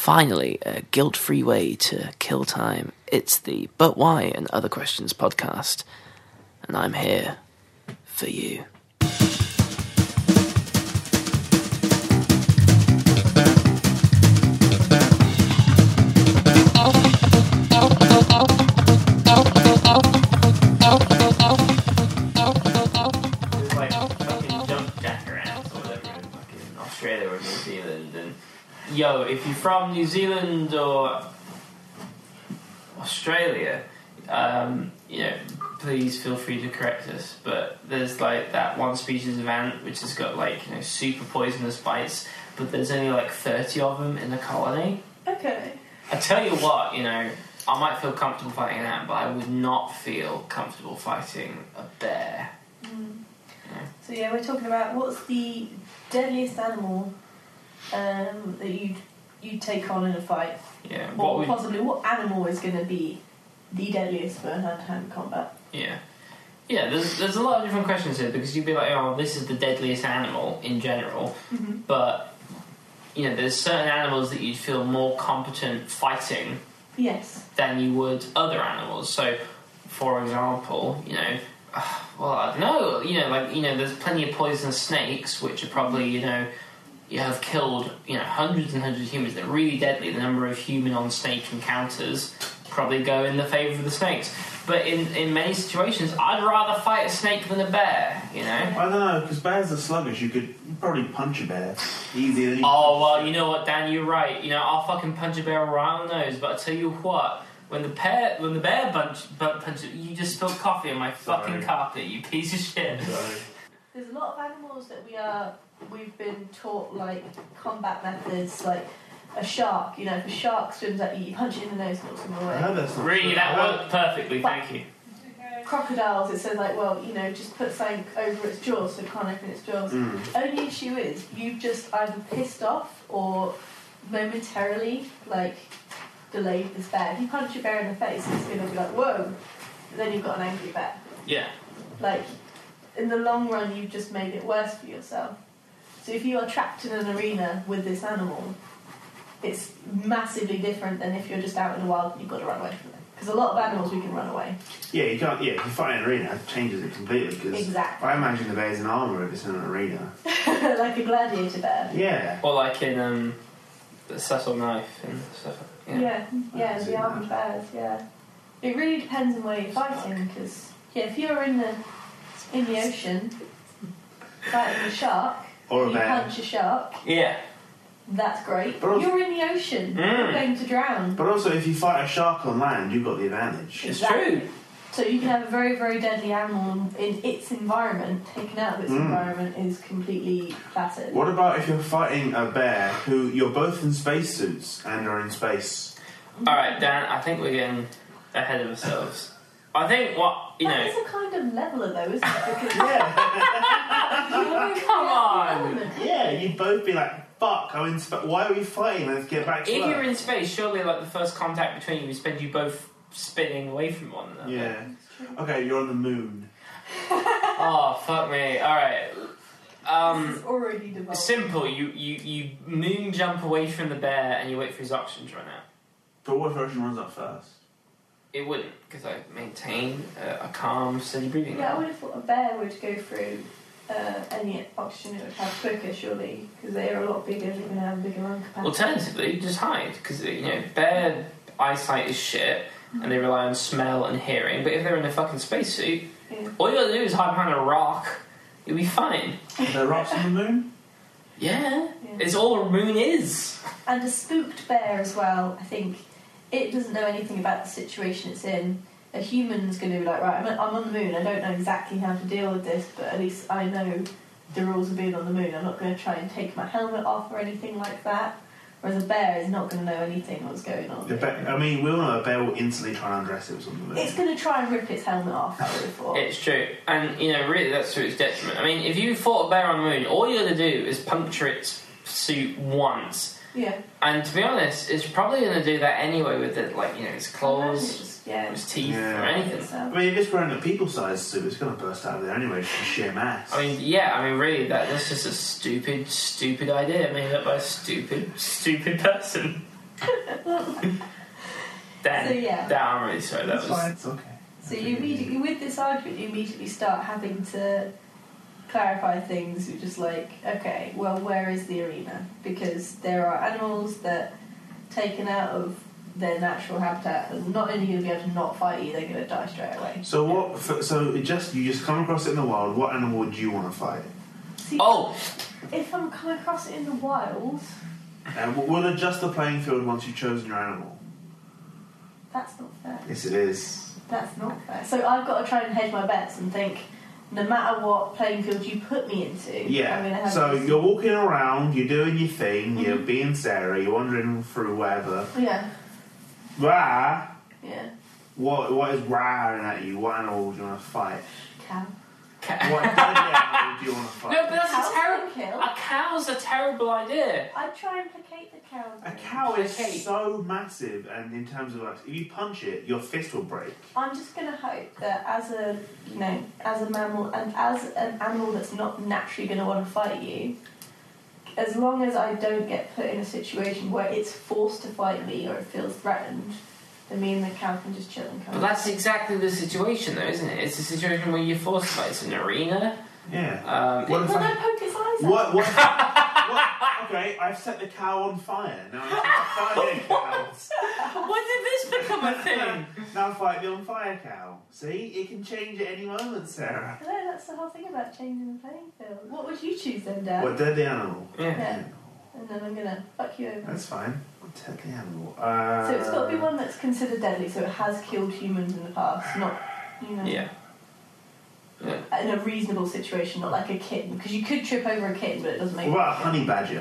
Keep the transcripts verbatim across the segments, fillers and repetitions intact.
Finally, a guilt-free way to kill time. It's the But Why and Other Questions podcast, and I'm here for you. Australia or New Zealand, and yo, if you're from New Zealand or Australia, um, you know, please feel free to correct us. But there's like that one species of ant which has got like, you know, super poisonous bites, but there's only like thirty of them in the colony. Okay. I tell you what, you know, I might feel comfortable fighting an ant, but I would not feel comfortable fighting a bear. Mm. Yeah. So yeah, we're talking about what's the deadliest animal um, that you'd you'd take on in a fight, Yeah. or What would, possibly what animal is going to be the deadliest for hand-to-hand combat? yeah. Yeah, there's there's a lot of different questions here, because you'd be like, oh, this is the deadliest animal in general, Mm-hmm. but you know, there's certain animals that you'd feel more competent fighting Yes. than you would other animals. So, for example, you know, uh, well, I don't know, you know, like, you know, there's plenty of poisonous snakes, which are probably, you know, you have killed, you know, hundreds and hundreds of humans. They're really deadly. The number of human-on-snake encounters probably go in the favour of the snakes. But in, in many situations, I'd rather fight a snake than a bear, you know? I don't know, because bears are sluggish. You could probably punch a bear easier than you Oh, well, you know what, Dan, you're right. You know, I'll fucking punch a bear right on the nose, but I tell you what, when the bear, when the bear bunch, bunch, punch, you just spilled coffee on my fucking Sorry. carpet, you piece of shit. Sorry. There's a lot of animals that we are we've been taught like combat methods, like a shark. You know, if a shark swims at you, you punch it in the nose and it'll swim away. I know that's not Really, true. that I know- worked perfectly, But- thank you. Crocodiles, it says like, well, you know, just put something over its jaws so it can't open its jaws. Mm. Only issue is you've just either pissed off or momentarily like delayed this bear. If you punch a bear in the face, it's going to be like, whoa, and then you've got an angry bear. Yeah. Like, in the long run, you've just made it worse for yourself. So if you are trapped in an arena with this animal, it's massively different than if you're just out in the wild and you've got to run away from it. Because a lot of animals we can run away. Yeah, you can't. Yeah, if you fight in an arena, it changes it completely. Cause Exactly. I imagine the bear's in armour if it's in an arena. Like a gladiator bear. Yeah. Or like in um, the Cecil Knife and stuff. Yeah. Yeah, yeah, I've the seen armed that. bears, yeah. It really depends on where you're fighting, because, yeah, if you're in the in the ocean, fighting a shark, Or a you bear. punch a shark, Yeah. that's great. But also- You're in the ocean, Mm. you're going to drown. But also, if you fight a shark on land, you've got the advantage. It's Exactly. true. So you can have a very, very deadly animal in its environment, taken out of its Mm. environment is completely battered. What about if you're fighting a bear who you're both in spacesuits and are in space? Alright, Dan, I think we're getting ahead of ourselves. I think what, you That know... is a kind of leveler though, isn't it? Because Yeah. Come on! Yeah, you'd both be like, fuck, I'm in space. Why are we fighting? Let's get back to If Earth. you're in space, surely like the first contact between you is spend you both spinning away from one another. Yeah. Okay, you're on the moon. Oh, fuck me. Alright. Um... It's already developed. Simple. You, you, you moon jump away from the bear and you wait for his oxygen to run out. But what if ocean runs out first? It wouldn't, because I maintain a, a calm, steady breathing. Yeah, I level. would have thought a bear would go through uh, any oxygen it would have quicker, surely, because they are a lot bigger, they're going to have a bigger lung capacity. Alternatively, just hide, because you know bear eyesight is shit, and they rely on smell and hearing. But if they're in a fucking spacesuit, Yeah. all you gotta do is hide behind a rock. You'll be fine. Are there rocks on the moon? Yeah, Yeah. it's all a moon is. And a spooked bear as well, I think. It doesn't know anything about the situation it's in. A human's going to be like, right, I'm, I'm on the moon, I don't know exactly how to deal with this, but at least I know the rules of being on the moon. I'm not going to try and take my helmet off or anything like that. Whereas a bear is not going to know anything what's going on. The bear, I mean, we all know a bear will instantly try and undress it or something. It's going to try and rip its helmet off, I would have thought. It's true, and you know, really, that's to its detriment. I mean, if you fought a bear on the moon, all you gotta do is puncture its suit once. Yeah. And to be honest, it's probably going to do that anyway with it, like, you know, its claws, Just, yeah. its teeth, Yeah. or anything. So- I mean, if it's wearing a people-sized suit, it's going to burst out of there anyway, just from sheer mass. I mean, yeah, I mean, really, that, that's just a stupid, stupid idea made up by a stupid, stupid person. Dan, So, yeah. Dan, I'm really sorry. That That's was. fine. It's okay. So you immediately, with this argument, you immediately start having to clarify things. You're just like, okay, well, where is the arena? Because there are animals that, taken out of their natural habitat, are not only going to be able to not fight you, they're going to die straight away. So what? f- So it just you just come across it in the wild. What animal would you want to fight? See, Oh, if I'm coming across it in the wild, And we'll we'll adjust the playing field once you've chosen your animal. that's not fair. Yes, it is. That's not fair. So I've got to try and hedge my bets and think, no matter what playing field you put me into, I'm going to Yeah. have So this. you're walking around, you're doing your thing, you're Mhm. being Sarah, you're wandering through wherever. Yeah, Rah! yeah. What what is raring at you? What animal do you want to fight? Cow. ca- What deadly animal do you want to fight? no, but that's Cows a terrible. can kill. A cow's a terrible idea. I'd try and placate the cow. A cow is Okay. so massive, and in terms of like, if you punch it, your fist will break. I'm just going to hope that as a, you know, as a mammal and as an animal that's not naturally going to want to fight you, as long as I don't get put in a situation where it's forced to fight me or it feels threatened, then me and the cow can just chill and come. But that's exactly the situation, though, isn't it? It's a situation where you're forced to fight. It's an arena. Yeah. Um, What if Well, I- don't poke its eyes out. What, what, what? Okay, I've set the cow on fire. Now I'm fighting cows. when did this become a thing? Now fight the on fire cow. See, it can change at any moment, Sarah. No, that's the whole thing about changing the playing field. What would you choose then, Dad? What deadly animal? Yeah. Yeah. And then I'm gonna fuck you over. That's fine. What deadly animal? Uh, So it's got to be one that's considered deadly, so it has killed humans in the past, not, you know, Yeah. Yeah. in a reasonable situation, not like a kitten. Because you could trip over a kitten, but it doesn't make What about a honey badger?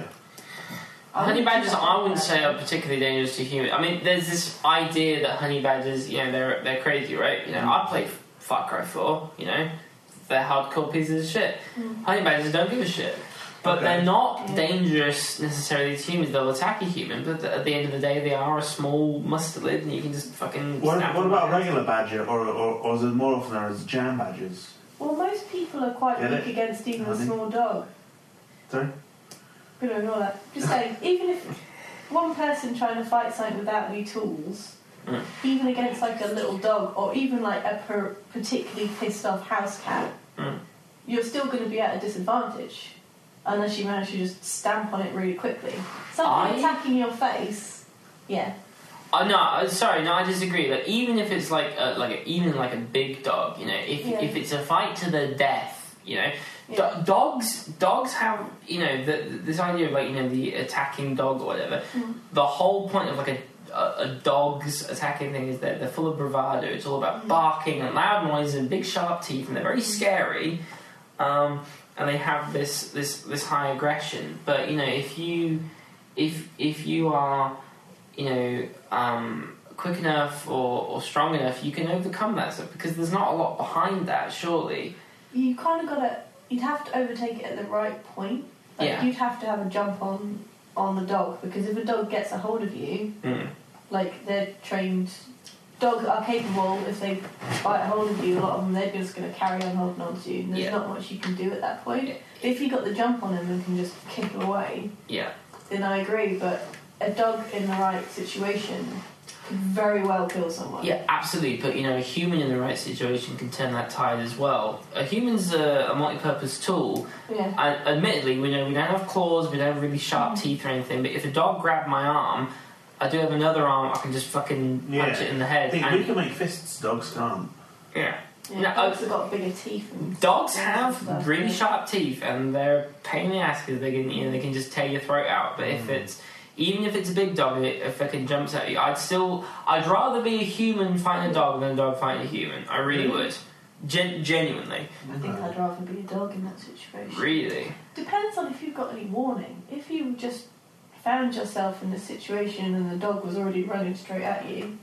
I Honey wouldn't badgers, do that. I wouldn't say are particularly dangerous to humans. I mean, there's this idea that honey badgers, you know, they're they're crazy, right? You know, I played Far Cry four. You know, they're hardcore pieces of shit. Mm. Honey badgers don't give a shit, but Okay. they're not Yeah. dangerous necessarily to humans. They'll attack a human, but at the end of the day, they are a small mustelid, and you can just fucking. What, snap what them about a out. regular badger, or, or, or is it more often known as jam badgers? Well, most people are quite Get weak it? against even a Honey? small dog. Sorry? Gonna ignore that. Just saying, even if one person trying to fight something without any tools, Mm. even against like a little dog, or even like a per- particularly pissed off house cat, Mm. you're still going to be at a disadvantage unless you manage to just stamp on it really quickly. Something I- attacking your face, yeah. Oh no, uh, sorry, no, I disagree. Like even if it's like a, like a, even like a big dog, you know, if Yeah. if it's a fight to the death, you know, Yeah. do- dogs dogs have you know the, this idea of like you know the attacking dog or whatever. Mm. The whole point of like a a, a dog's attacking thing is that they're full of bravado. It's all about Mm. barking and loud noises and big sharp teeth, and they're very scary. Um, and they have this this this high aggression. But you know, if you if if you are you know, um, quick enough or, or strong enough, you can overcome that stuff because there's not a lot behind that, surely. You kind of got to, you'd have to overtake it at the right point. Like, Yeah. you'd have to have a jump on on the dog, because if a dog gets a hold of you, Mm. like they're trained, dogs are capable, if they bite a hold of you, a lot of them, they're just going to carry on holding on to you, and there's Yeah. not much you can do at that point. Yeah. If you got the jump on him and can just kick him away, Yeah. then I agree, but a dog in the right situation could very well kill someone. Yeah, absolutely. But you know, a human in the right situation can turn that tide as well. A human's a, a multi-purpose tool. Yeah. And admittedly, we know we don't have claws, we don't have really sharp Mm. teeth or anything. But if a dog grabbed my arm, I do have another arm. I can just fucking punch Yeah. it in the I head. think and- we can make fists, dogs can't. yeah. Yeah, No, dogs uh, have got bigger teeth. And Dogs and have stuff, really yeah. sharp teeth, and they're a pain in the ass because they can, you know, they can just tear your throat out. But if Mm. it's even if it's a big dog, it if it can jumps at you, I'd still, I'd rather be a human fighting a dog than a dog fighting a human. I really would, Gen- genuinely, I think I'd rather be a dog in that situation. really. Depends on if you've got any warning. If you just found yourself in this situation and the dog was already running straight at you,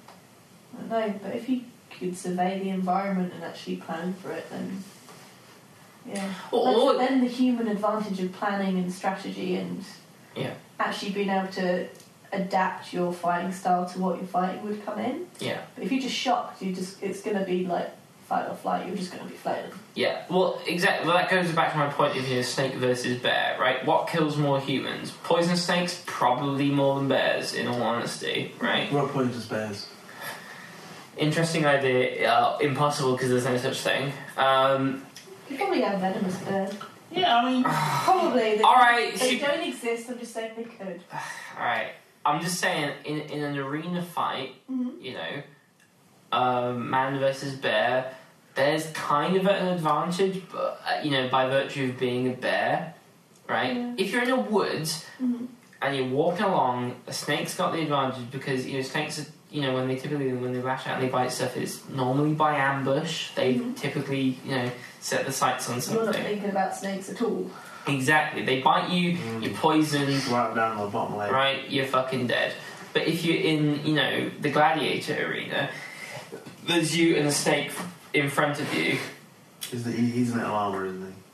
I don't know. But if you could survey the environment and actually plan for it, then yeah. Or- That's- or- then the human advantage of planning and strategy and Yeah. actually being able to adapt your fighting style to what you're fighting would come in. Yeah, But if you're just shocked, you just it's going to be like fight or flight, you're just going to be floating. Yeah, well, exactly. Well, that goes back to my point of, you know, snake versus bear, right? What kills more humans? Poison snakes, probably more than bears, in all honesty, right? What poisonous bears? Interesting idea. Uh, impossible because there's no such thing. Um, You probably have venomous bears. Yeah, I mean... Probably. They, All right, They she- don't exist, I'm just saying they could. Alright, I'm just saying, in, in an arena fight, Mm-hmm. you know, um, man versus bear, bear's kind of at an advantage, but, uh, you know, by virtue of being a bear, right? Yeah. If you're in a woods Mm-hmm. and you're walking along, a snake's got the advantage because, you know, snakes are, you know, when they typically, when they lash out and they bite stuff, it's normally by ambush. They Mhm. typically, you know, set the sights on You're not something. thinking about snakes at all. Exactly. They bite you, Mm. you're poisoned, Right down the bottom leg. right, you're fucking dead. But if you're in, you know, the gladiator arena, there's you and a snake in front of you. Is the, he's in little armour, isn't he?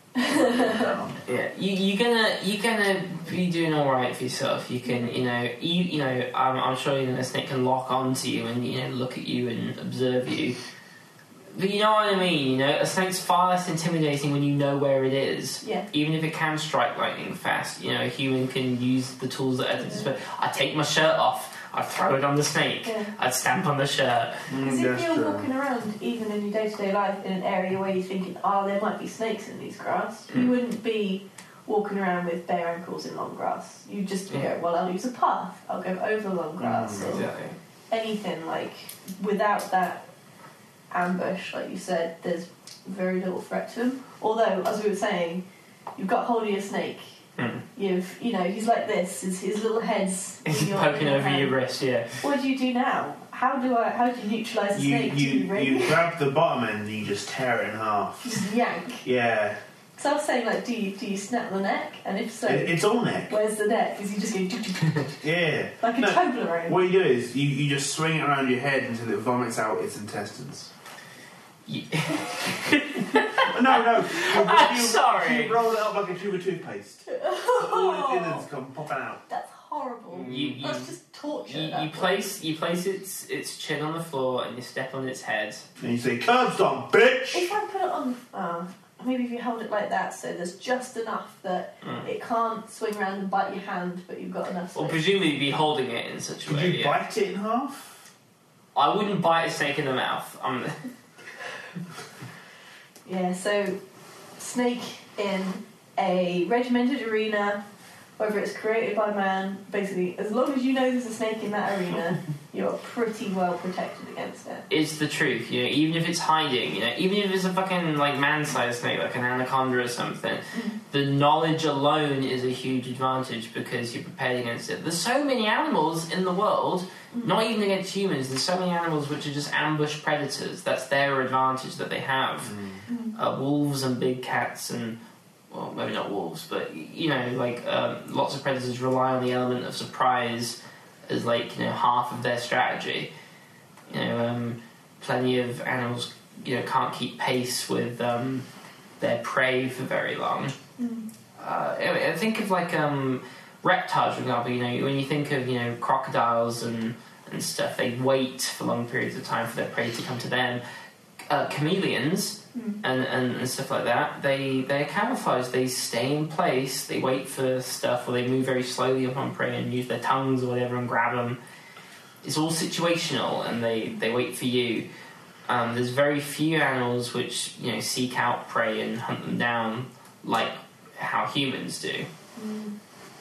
Yeah, you, you're gonna you're gonna be doing all right for yourself. You can, you know, you you know, I'm, I'm sure you know, a snake can lock onto you and, you know, look at you and observe you. But you know what I mean. You know, a snake's far less intimidating when you know where it is. Yeah. Even if it can strike lightning fast, you know, a human can use the tools that are disposal. I take my shirt off. I'd throw it on the snake. Yeah. I'd stamp on the shirt. Because Mm, if that's you're true. walking around, even in your day-to-day life, in an area where you're thinking, oh, there might be snakes in these grass, Mm. you wouldn't be walking around with bare ankles in long grass. You'd just Yeah. go, well, I'll use a path. I'll go over long grass. Mm, or Exactly. anything, like, without that ambush, like you said, there's very little threat to him. Although, as we were saying, you've got hold of your snake. Mm. You've, you know, he's like this. His, his little head's in your, Poking in your over hand. your wrist, yeah. What do you do now? How do I? How do you neutralise a You, snake? you, do you ring? you grab the bottom end and you just tear it in half. Just yank. Yeah. So I was saying, like, do you do you snap the neck? And if so, It, it's all neck. where's the neck? Is he just going Yeah. like a No, Toblerone? What you do is you, you just swing it around your head until it vomits out its intestines. Ye- No, no. You, I'm you, sorry. You roll it up like a tube of toothpaste. All its innards come popping out. That's horrible. You- you- That's just torture. You, at that you point. place you place its its chin on the floor and you step on its head. And you say, curb stomp, bitch! If I put it on, uh, maybe if you hold it like that, so there's just enough that Mm. it can't swing around and bite your hand, but you've got enough. Or space. presumably you'd be holding it in such a Could way. you yeah. bite it in half? I wouldn't bite a snake in the mouth. I'm, Yeah, so snake in a regimented arena, whether it's created by man, basically, as long as you know there's a snake in that arena, you're pretty well protected against it. it's the truth, you know. Even if it's hiding, you know, even if it's a fucking like man-sized snake, like an anaconda or something, the knowledge alone is a huge advantage because you're prepared against it. There's so many animals in the world, not even against humans. There's so many animals which are just ambush predators. That's their advantage that they have. Uh, wolves and big cats and, well, maybe not wolves, but you know, like um, lots of predators rely on the element of surprise as like, you know, half of their strategy. You know, um, plenty of animals, you know, can't keep pace with um, their prey for very long. Mm. Uh, I I think of like um, reptiles, for example. You know, when you think of, you know, crocodiles and and stuff, they wait for long periods of time for their prey to come to them. Uh, chameleons. Mm. And, and, and stuff like that, they, they're camouflaged, they stay in place, they wait for stuff, or they move very slowly upon prey and use their tongues or whatever and grab them. It's all situational, and they, they wait for you. Um, there's very few animals which, you know, seek out prey and hunt them down like how humans do. Mm.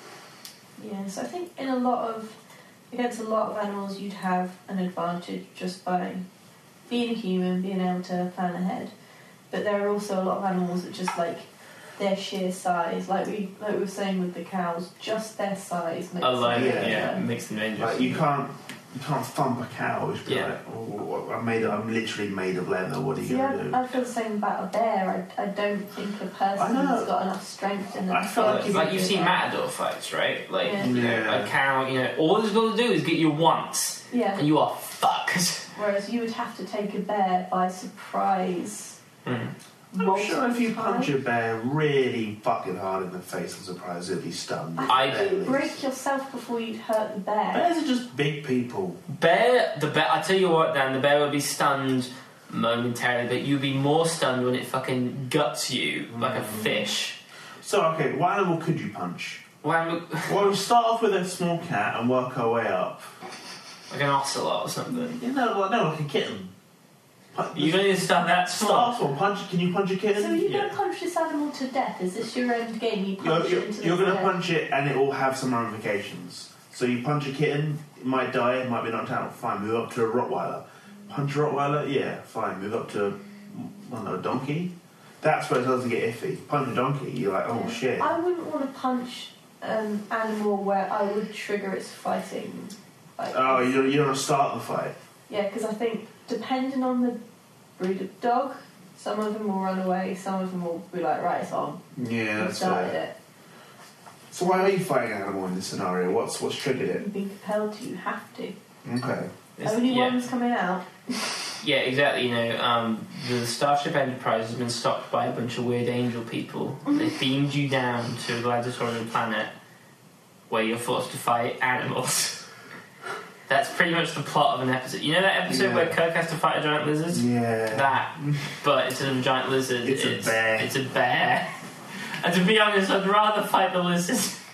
Yeah, so I think in a lot of, against a lot of animals, you'd have an advantage just by being human, being able to plan ahead. But there are also a lot of animals that just like their sheer size, like we like we were saying with the cows, just their size makes Alone, them yeah, dangerous. makes them dangerous. Like, you can't you can't thump a cow. It's Yeah. like, oh, I'm made. I'm literally made of leather. What are you See, gonna I, do? I feel the same about a bear. I, I don't think a person I know. has got enough strength in them. I feel Like, like like you've seen matador fights, right? Like, Yeah. you know, Yeah. a cow, you know, all it's got to do is get you once, Yeah. and you are fucked. Whereas you would have to take a bear by surprise. Mm. I'm sure if you multiple punch a times. bear really fucking hard in the face, I'm surprised it'll be stunned. I- think you'd break yourself before you'd hurt the bear. Bears are just big people. Bear, the bear. I tell you what, Dan, the bear would be stunned momentarily, but you'd be more stunned when it fucking guts you like a fish. So, okay, what animal could you punch? Well, Well, we'll start off with a small cat and work our way up. like an ocelot or something. You know, like, no, like a kitten. Pu- You don't need to start that small. Start small. Punch. Can you punch a kitten? So are you Yeah. going to punch this animal to death? Is this your end game? You You're, punch you're, it into you're the going to head? punch it and it will have some ramifications. So you punch a kitten, it might die, it might be knocked out. Fine, move up to a Rottweiler. Punch a Rottweiler, yeah, fine. Move up to, I don't know, a donkey. That's where it starts to get iffy. Punch a donkey, you're like, oh shit. I wouldn't want to punch an animal where I would trigger its fighting. Like, Oh, you don't, you don't want to start the fight. yeah, because I think depending on the breed of dog, some of them will run away, some of them will be like, right, it's on. Yeah, We've that's started fair. it. So why are you fighting an animal in this scenario? What's what's triggered it? You've been compelled to, you have to. Okay. It's- Only yeah. one's coming out. Yeah, exactly. You know, um, the Starship Enterprise has been stopped by a bunch of weird angel people. They beamed you down to a gladiatorial planet where you're forced to fight animals. That's pretty much the plot of an episode. You know that episode Yeah. where Kirk has to fight a giant lizard? Yeah. That, but instead of a giant lizard, It's a bear. It's a bear. And to be honest, I'd rather fight the lizard.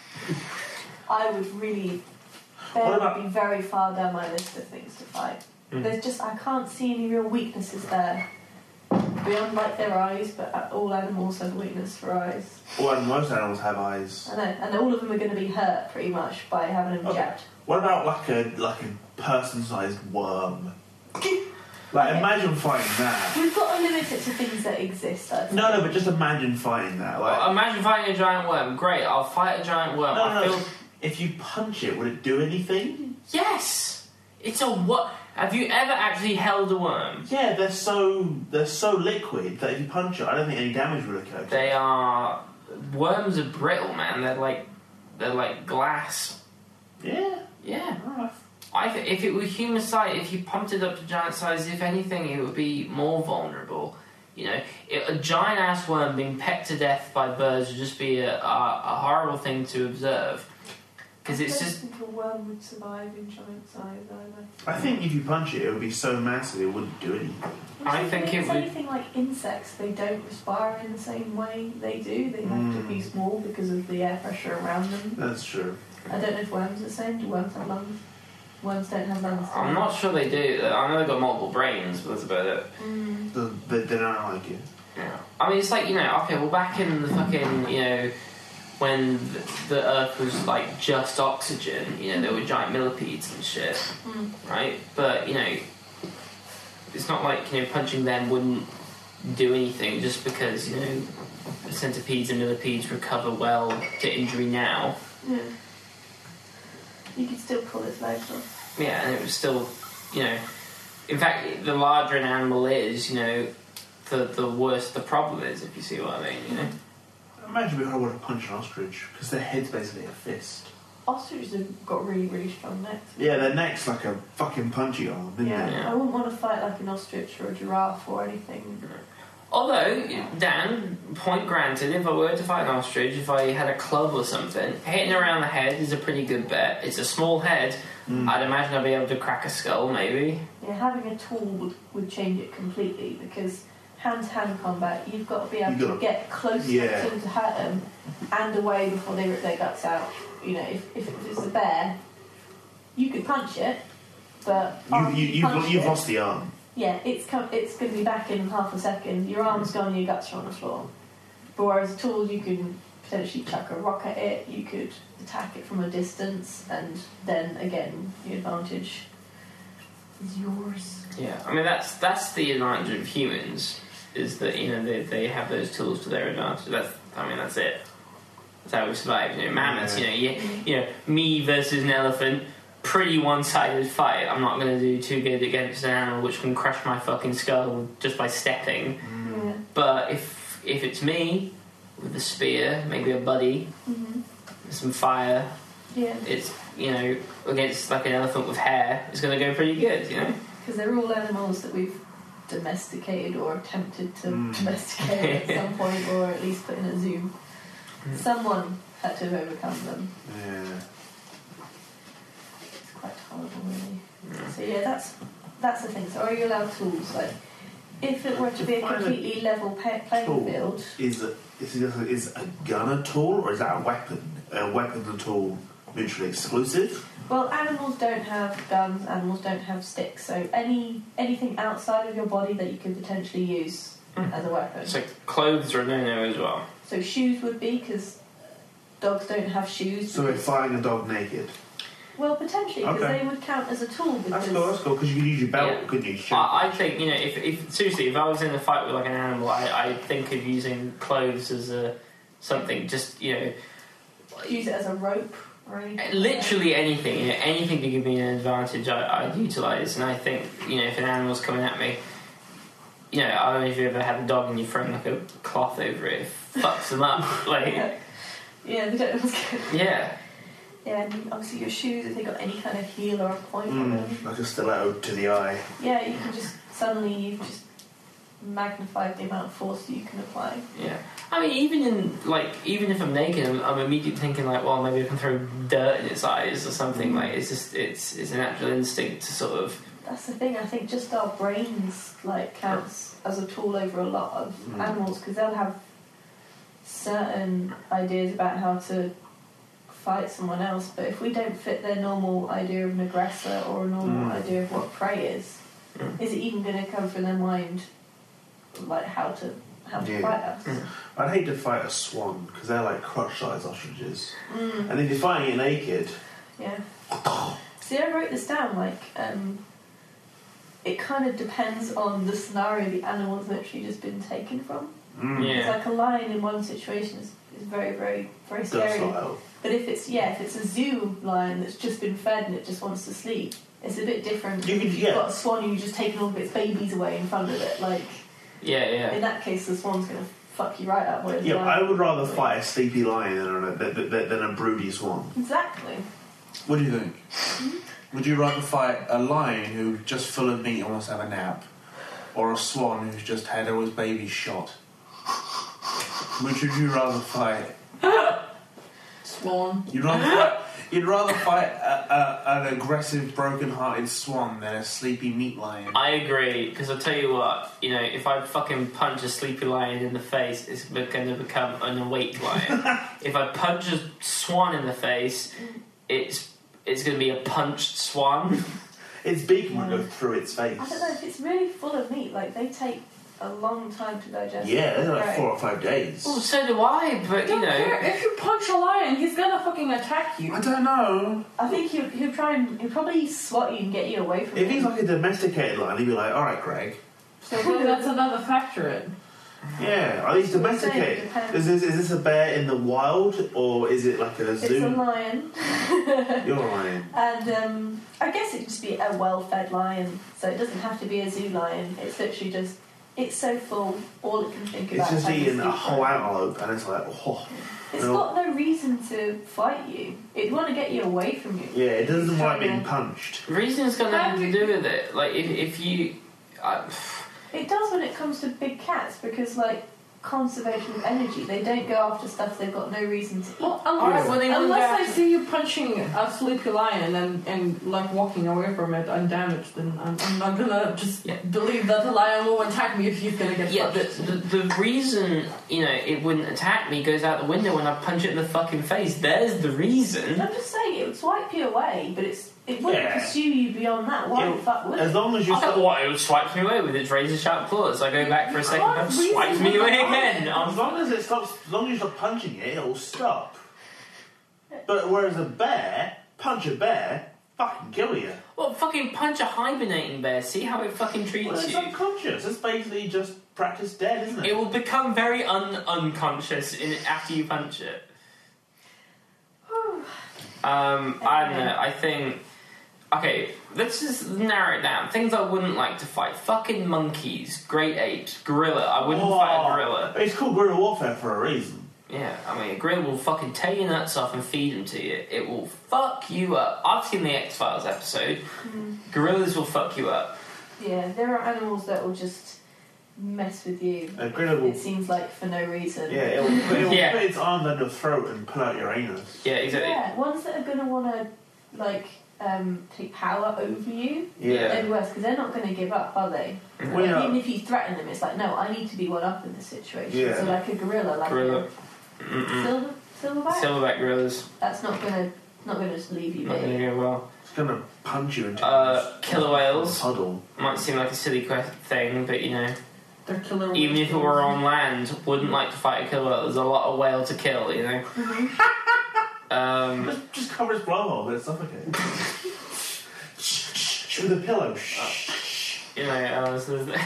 I would really. Bear What about- would be very far down my list of things to fight. Mm. There's just I can't see any real weaknesses there. Beyond like their eyes, but all animals have a weakness for eyes. Well, most animals have eyes. I know, and all of them are going to be hurt pretty much by having them Okay. jabbed. What about like a like a person-sized worm? Like, Okay. imagine fighting that. We've got to limit it to things that exist. I'd say. No, no, but just imagine fighting that. Like, Well, imagine fighting a giant worm. Great, I'll fight a giant worm. no, I no, no. feel If you punch it, would it do anything? yes. It's a what? Have you ever actually held a worm? Yeah, they're so they're so liquid that if you punch it, I don't think any damage will occur. They are worms are brittle, man. They're like they're like glass. Yeah. Yeah. Alright. I th- if it were human size, if you pumped it up to giant size, if anything, it would be more vulnerable. You know, it, a giant ass worm being pecked to death by birds would just be a, a, a horrible thing to observe. Because it's I don't just think a worm would survive in giant size either. I think if you punch it, it would be so massive it wouldn't do anything. I If think it it's would- anything like insects, they don't respire in the same way they do. They have to be Mm. small because of the air pressure around them. That's true. I don't know if worms are the same. Do worms have lungs? Worms don't have lungs. do I'm they? not sure they do. I know they've got multiple brains, but that's about it. Mm. The, they, they don't like it. Yeah. I mean, it's like, you know, okay, well, back in the fucking, you know, when the, the Earth was like just oxygen, you know, there were giant millipedes and shit, Mm. right? But, you know, it's not like, you know, punching them wouldn't do anything just because, you know, centipedes and millipedes recover well to injury now. Yeah. You could still pull its legs off. Yeah, and it was still, you know, in fact, the larger an animal is, you know, the the worse the problem is, if you see what I mean, you know? Imagine if I would have punched an ostrich, because their head's basically a fist. Ostriches have got really, really strong necks. Yeah, their neck's like a fucking punchy arm, isn't Yeah. it? Yeah. I wouldn't want to fight like an ostrich or a giraffe or anything. Although, Dan, point granted, if I were to fight an ostrich, if I had a club or something, hitting around the head is a pretty good bet. It's a small head. Mm. I'd imagine I'd be able to crack a skull, maybe. Yeah, having a tool would, would change it completely because hand-to-hand combat, you've got to be able You've to got- get close yeah. enough to them to hurt them and away before they rip their guts out. You know, if, if it's a bear, you could punch it, but You, after you, you've, punch you've it, lost the arm. yeah, it's com- it's going to be back in half a second. Your arm's gone, your guts are on the floor. But whereas a tool, you can potentially chuck a rock at it, you could attack it from a distance, and then again, the advantage is yours. Yeah, I mean, that's that's the advantage of humans, is that, you know, they, they have those tools to their advantage. That's, I mean, that's it. That's how we survive. You know, mammoths, you know, you, you know, me versus an elephant, pretty one-sided fight. I'm not going to do too good against an animal which can crush my fucking skull just by stepping. Yeah. But if if it's me with a spear, maybe a buddy, Mm-hmm. some fire, Yeah. it's, you know, against like an elephant with hair, it's going to go pretty good, you know? Because they're all animals that we've domesticated or attempted to Mm. domesticate at some point, or at least put in a zoo. Mm. Someone had to have overcome them. Yeah. It's quite horrible, really. Yeah. So yeah, that's that's the thing. So are you allowed tools? Like, if it were to be a Define a completely level pa- playing tool. field, Is a, is, it, is a gun a tool or is that a weapon? A weapon and a tool mutually exclusive? well, animals don't have guns. Animals don't have sticks. So any anything outside of your body that you could potentially use Mm. as a weapon. So clothes are a no-no as well. So shoes would be because dogs don't have shoes. So we're because- fighting a dog naked. well, potentially because Okay. they would count as a tool. Because That's cool, that's cool, because you can use your belt, Yeah. couldn't you? I, I think, you know, if, if seriously, if I was in a fight with like an animal, I, I think of using clothes as a something. Just you know, use it as a rope or anything. literally anything. You know, anything to give me an advantage, I, I'd utilise. And I think, you know, if an animal's coming at me, you know, I don't know if you ever had a dog and you throw like a cloth over it, it fucks them up. Like, Yeah. Yeah, they don't know what's good. yeah, Yeah, and obviously your shoes, if they got any kind of heel or a point on them, Mm, like a stiletto to the eye. yeah, you can just suddenly you've just magnified the amount of force you can apply. yeah. I mean, even in like, even if I'm naked, I'm, I'm immediately thinking like, well, maybe I can throw dirt in its eyes or something. Like, it's just, it's, it's a natural instinct to sort of. That's the thing. I think just our brains like counts as a tool over a lot of Mm. animals because they'll have certain ideas about how to fight someone else, but if we don't fit their normal idea of an aggressor or a normal Mm. idea of what prey is, Mm. is it even going to come from their mind, like how to how to Yeah. fight us? Mm. I'd hate to fight a swan, because they're like crotch-sized ostriches. Mm. And if you're fighting it naked, Yeah. See, I wrote this down. Like, um, it kind of depends on the scenario the animal's literally just been taken from. mm, Yeah. It's like a lion in one situation is, is very, very, very scary. docile. But if it's yeah, if it's a zoo lion that's just been fed and it just wants to sleep, it's a bit different. You If could- you've yeah. got a swan and you've just taken all of its babies away in front of it. Like Yeah, yeah. in that case, the swan's gonna fuck you right up. whereas the Yeah, I lion- would rather fight a sleepy lion than a, than, than, than a broody swan. Exactly. What do you think? Would you rather fight a lion who's just full of meat and wants to have a nap, or a swan who's just had all his babies shot? Which would you rather fight? Swan. You'd rather fight. You'd rather fight a, a, an aggressive, broken-hearted swan than a sleepy meat lion. I agree, because I'll tell you what, you know, if I fucking punch a sleepy lion in the face, it's going to become an awake lion. If I punch a swan in the face, it's it's going to be a punched swan. Its beak might go through its face. I don't know if it's really full of meat. Like they take a long time to digest. Yeah, they're like Right. four or five days. Well, so do I, but you Don't care. know, If you punch a lion, he's gonna fucking attack you. I don't know. I think he'll, he'll try and he'll probably swat you and get you away from If him. he's like a domesticated lion, he'd be like, alright, Greg. So well, that's another factor in. Yeah, are these That's what I'm saying, it domesticated? depends. Is this, is this a bear in the wild, or is it like a It's a zoo? lion, You're a lion. and um, I guess it could just be a well-fed lion. So it doesn't have to be a zoo lion. It's literally just it's so full, all it can think It's about. just is having eating a sleep. whole antelope, and it's like, oh. It's No. got no reason to fight you. It'd want to get you away from you. Yeah, it doesn't It's like trying being to- punched. reason's got How nothing do to do with it. Like, if, if you... I, It does when it comes to big cats because, like, conservation of energy, they don't go after stuff they've got no reason to eat. Well, Alright, unless, well, they wouldn't unless I have to- see you punching a sleepy lion and, and like walking away from it undamaged, then I'm, I'm not gonna just Yeah. believe that the lion will attack me if he's gonna get yeah, punched. the, the, the reason, you know, it wouldn't attack me goes out the window when I punch it in the fucking face. There's the reason. I'm just saying, it would swipe you away, but it's it wouldn't Yeah. pursue you beyond that. Why It'll- the fuck would As it? long as you I thought, stop, what, it would swipe me away with its razor sharp claws. I go back for a second, can't and reason swipes me with away the again. lion. I'm as long as it stops, as long as you stop punching it, it'll stop. But whereas a bear, punch a bear, fucking kill you. Well, fucking punch a hibernating bear. See how it fucking treats Well, it's you. unconscious. It's basically just practice dead, isn't it? It will become very un unconscious in after you punch it. um, I don't know. I think. Okay, let's just narrow it down. Things I wouldn't like to fight: fucking monkeys, great apes, gorilla. I wouldn't Oh, fight a gorilla. It's called guerrilla warfare for a reason. Yeah, I mean, a gorilla will fucking tear your nuts off and feed them to you. It will fuck you up. I've seen the X-Files episode. Gorillas will fuck you up. Yeah, there are animals that will just mess with you. A gorilla will. It seems like for no reason. Yeah, it'll, it'll Yeah. put its arm down your throat and pull out your anus. Yeah, exactly. Yeah, ones that are gonna want to like um, take power over you, Yeah. they're worse because they're not going to give up, are they? Well, yeah. Even if you threaten them, it's like, no, I need to be one up in this situation. Yeah. So like a gorilla, like Gorilla. a Mm-mm. silver, silverback, Silverback gorillas. that's not going to not going to just leave you Not going be. to go well. It's gonna punch you into Uh, killer a whales. puddle. Might seem like a silly que- thing, but you know, They're killer. even if it were on land, wouldn't like to fight a killer whale. There's a lot of whale to kill, you know. Um, Just, just cover his blowhole, let it suffocate. Shh, shh, shh, with a pillow. Shh. you know, uh, so there's-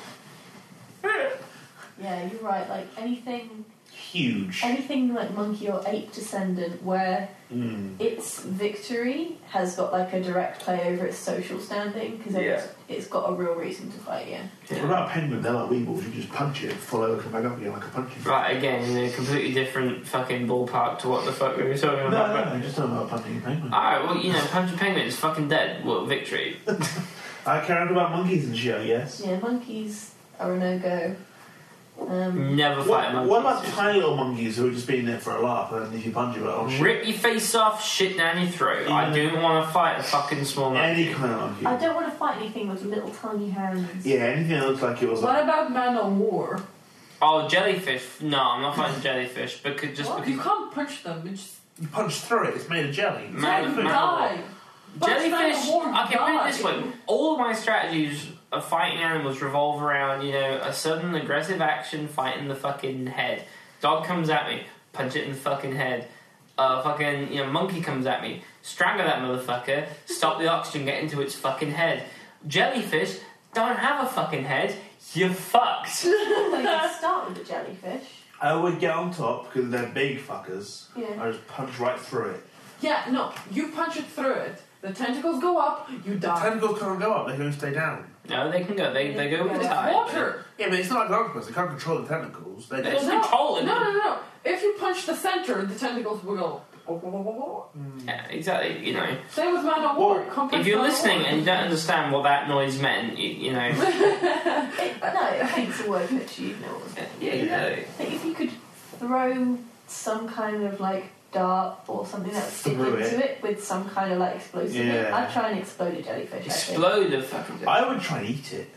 Yeah, you're right. Like anything, Huge. anything like monkey or ape descendant, where Mm. its victory has got like a direct play over its social standing because it's, it's got a real reason to fight you. What about a penguin? They're like weebles. You just punch it, fall over, come back up again like a punching. right, again, in a completely different fucking ballpark to what the fuck we were talking No, about. no, no, just talking about punching a penguin. Alright, well, you know, punch a penguin is fucking dead. What victory? I care about monkeys and shit, I guess. Yeah, monkeys are a no go. Um, Never fight a What, monkey. what about tiny little monkeys who are just being there for a laugh and if you punch them, like, oh shit. Rip your face off, shit down your throat. I Yeah. don't want to fight a fucking small monkey. Any kind of monkey. I don't want to fight anything with little tiny hands. Yeah, anything that looks like it was What like. about Man of War? Oh, jellyfish. No, I'm not fighting jellyfish because just What? You because can't punch them. It's just You punch through it, it's made of jelly. Man- you man- die. Punch Man jellyfish. of War, Okay, put die. it this way: all of my strategies of fighting animals revolve around, you know, a sudden aggressive action, fighting the fucking head. Dog comes at me, punch it in the fucking head. Uh, fucking, you know, monkey comes at me, strangle that motherfucker, stop the oxygen, get into its fucking head. Jellyfish don't have a fucking head. You're fucked. Well, you can start with the jellyfish. I would get on top because they're big fuckers. Yeah. I just punch right through it. Yeah, no. You punch it through it. The tentacles go up. You die. Tentacles can't go up, they can stay down. No, they can go. They they go with the It's tide. water. Yeah, but it's not like an octopus, they can't control the tentacles. They They just. just control it. No, no, no. If you punch the center, the tentacles will go. Yeah, exactly. You know, Same with Man of War. Well, Come punch if you're Man of listening War. and you don't understand what that noise meant, you, you know, It, no, I think it's a word that you know. yeah, yeah. I think if you could throw some kind of like dart or something that would stick Through into it. it. with some kind of like explosive, in it, Yeah. I'd try and explode a jellyfish. I think. Explode a fucking. I would try and eat it.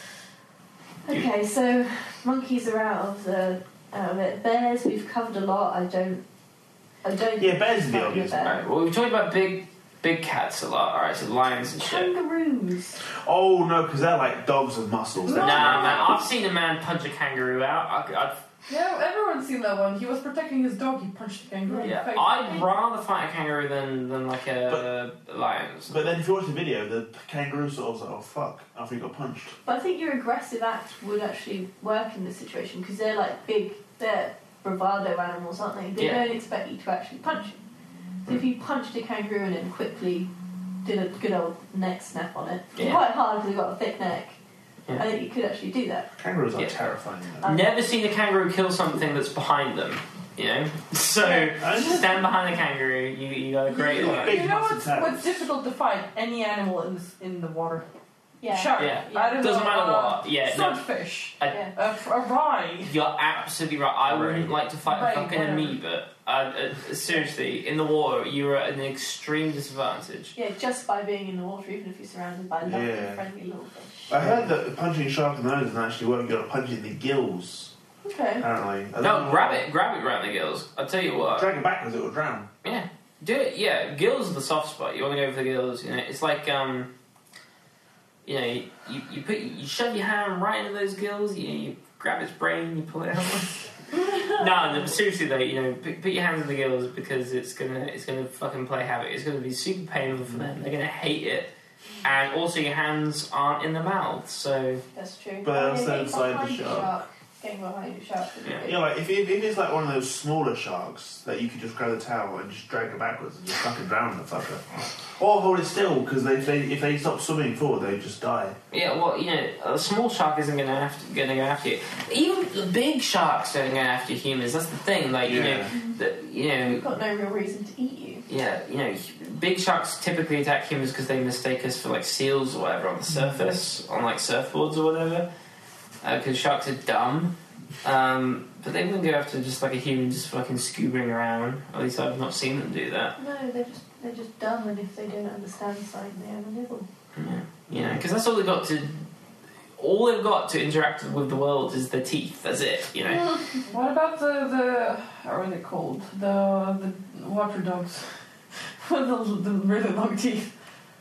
Okay, so monkeys are out of the out of it. Bears, we've covered a lot. I don't. I don't. Yeah, bears are the fight obvious a bear. Right, well, we've talked about big, big cats a lot. All right, so lions and shit. Kangaroos. Oh no, because they're like dogs with muscles. No. They're- Nah, man, I've seen a man punch a kangaroo out. I, I'd, Yeah, everyone's seen that one. He was protecting his dog. He punched the kangaroo in the yeah, face. I'd rather fight a kangaroo than, than like a lion. But then if you watch the video, the kangaroo sort of was like, oh fuck, after he got punched. But I think your aggressive act would actually work in this situation because they're like big, they're bravado animals, aren't they? They Yeah. don't expect you to actually punch them. So if you punched a kangaroo and then quickly did a good old neck snap on it, it's Yeah. quite hard because they've got a thick neck. Yeah. I think you could actually do that. Kangaroos are Yeah. terrifying. Though. Um, Never seen a kangaroo kill something that's behind them. You know, so I just- stand behind the kangaroo. You you got a great You, one. Big you know massive what's, tails. what's difficult to fight? Any animal in the, in the water. Yeah. Shark. Yeah. I don't Doesn't know, matter uh, what. Yeah, no. Swordfish. I- Yeah. A, a rye. You're absolutely right. I wouldn't like to fight a Right, fucking whatever. amoeba. Uh, uh, seriously, in the water, you're at an extreme disadvantage. Yeah, just by being in the water, even if you're surrounded by lovely, Yeah. friendly little fish. I heard that punching a shark in the nose doesn't actually work. You got to punch it in the gills. Okay. Apparently. I don't No, know grab why. it, grab it around the gills. I'll tell you what. Drag it backwards, it will drown. Yeah, do it. Yeah, gills are the soft spot. You want to go for the gills. You know, it's like um, you know, you, you put you shove your hand right into those gills. You you grab its brain, you pull it out. no, no, but seriously though, you know, put, put your hands in the gills because it's gonna it's gonna fucking play havoc. It's gonna be super painful for them. They're gonna hate it, and also your hands aren't in the mouth, so That's true. But Oh, also yeah, getting inside the behind shark. Getting behind the shark would be Yeah. good. Yeah, like if, if, if it's like one of those smaller sharks that you could just grab the towel and just drag it backwards and just fucking drown the fucker. Or hold it still because they, they, if they stop swimming forward, they just die. yeah. Well, you know, a small shark isn't gonna have to gonna go after you. Even the big sharks don't go after humans. That's the thing. Like you Yeah. know, the, you know. We've got no real reason to eat you. Yeah, you know, big sharks typically attack humans because they mistake us for like seals or whatever on the surface, on like surfboards or whatever. Because sharks are dumb, um, but they wouldn't go after just like a human just fucking scoobering around. At least I've not seen them do that. No, they're just They're just dumb, and if they don't understand sign, they have a nibble. Yeah. You know, because that's all they've got to. All they've got to interact with the world is their teeth. That's it. You know. What about the the how are they called? The the water dogs with the, the really long teeth.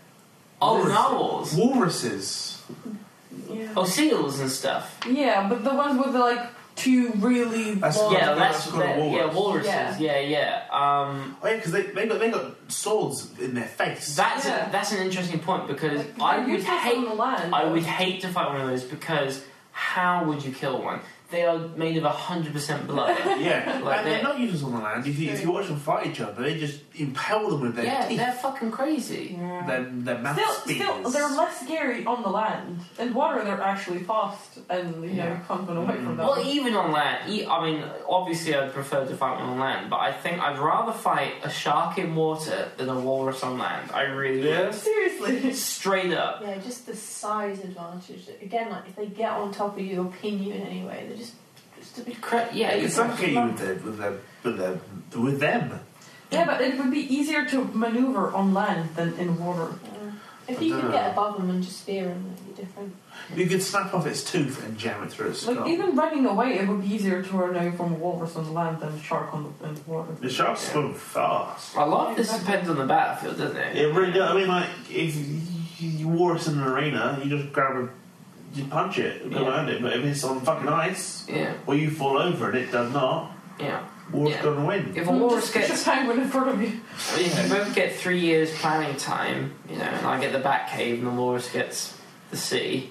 Oh, Walrus- narwhals. Walruses. Yeah. Oh, seals and stuff. Yeah, but the ones with the like two really That's- long. Yeah, that's that's called a that- walrus. yeah, walruses. Yeah. Yeah, yeah. Um, Oh yeah, because they they got they got swords in their face. that's Yeah. a, that's an interesting point because Like, I they're would useless hate on the land. I would hate to fight one of those because how would you kill one? They are made of a hundred percent blood. Yeah, Like and they're they- not useless on the land. If you, if you watch them fight each other, they just impale them with their yeah, teeth. they're fucking crazy. Yeah. Their, their mouth Still, speakers. still, they're less scary on the land. In water, they're actually fast and you know Yeah. can't run away from them. Well, even on land, e- I mean, obviously I'd prefer to fight one on land, but I think I'd rather fight a shark in water than a walrus on land. I really Yeah. would. Seriously. Straight up. Yeah, just the size advantage. Again, like if they get on top of you or pin you in any way, they're just just a bit. Cra- yeah, They can it's suffocate you with their, with their, with their, with them. Yeah, but it would be easier to maneuver on land than in water. Uh, if I you dunno. could get above them and just spear them, it'd be different. You could snap off its tooth and jam it through its skull. Like even running away, it would be easier to run away from a walrus on the land than a shark on the, in the water. The sharks swim fast. a lot of this depends on the battlefield, doesn't it? It really does. I mean, like, if you, you walrus in an arena, you just grab a, you punch it, go Yeah. around it. But if it's on fucking ice, Yeah, or you fall over and it does not, yeah. walrus Yeah. gonna win. If a walrus just, just gets, a penguin in front of you. if you both get three years planning time, you know, and I get the bat cave and the walrus gets the sea,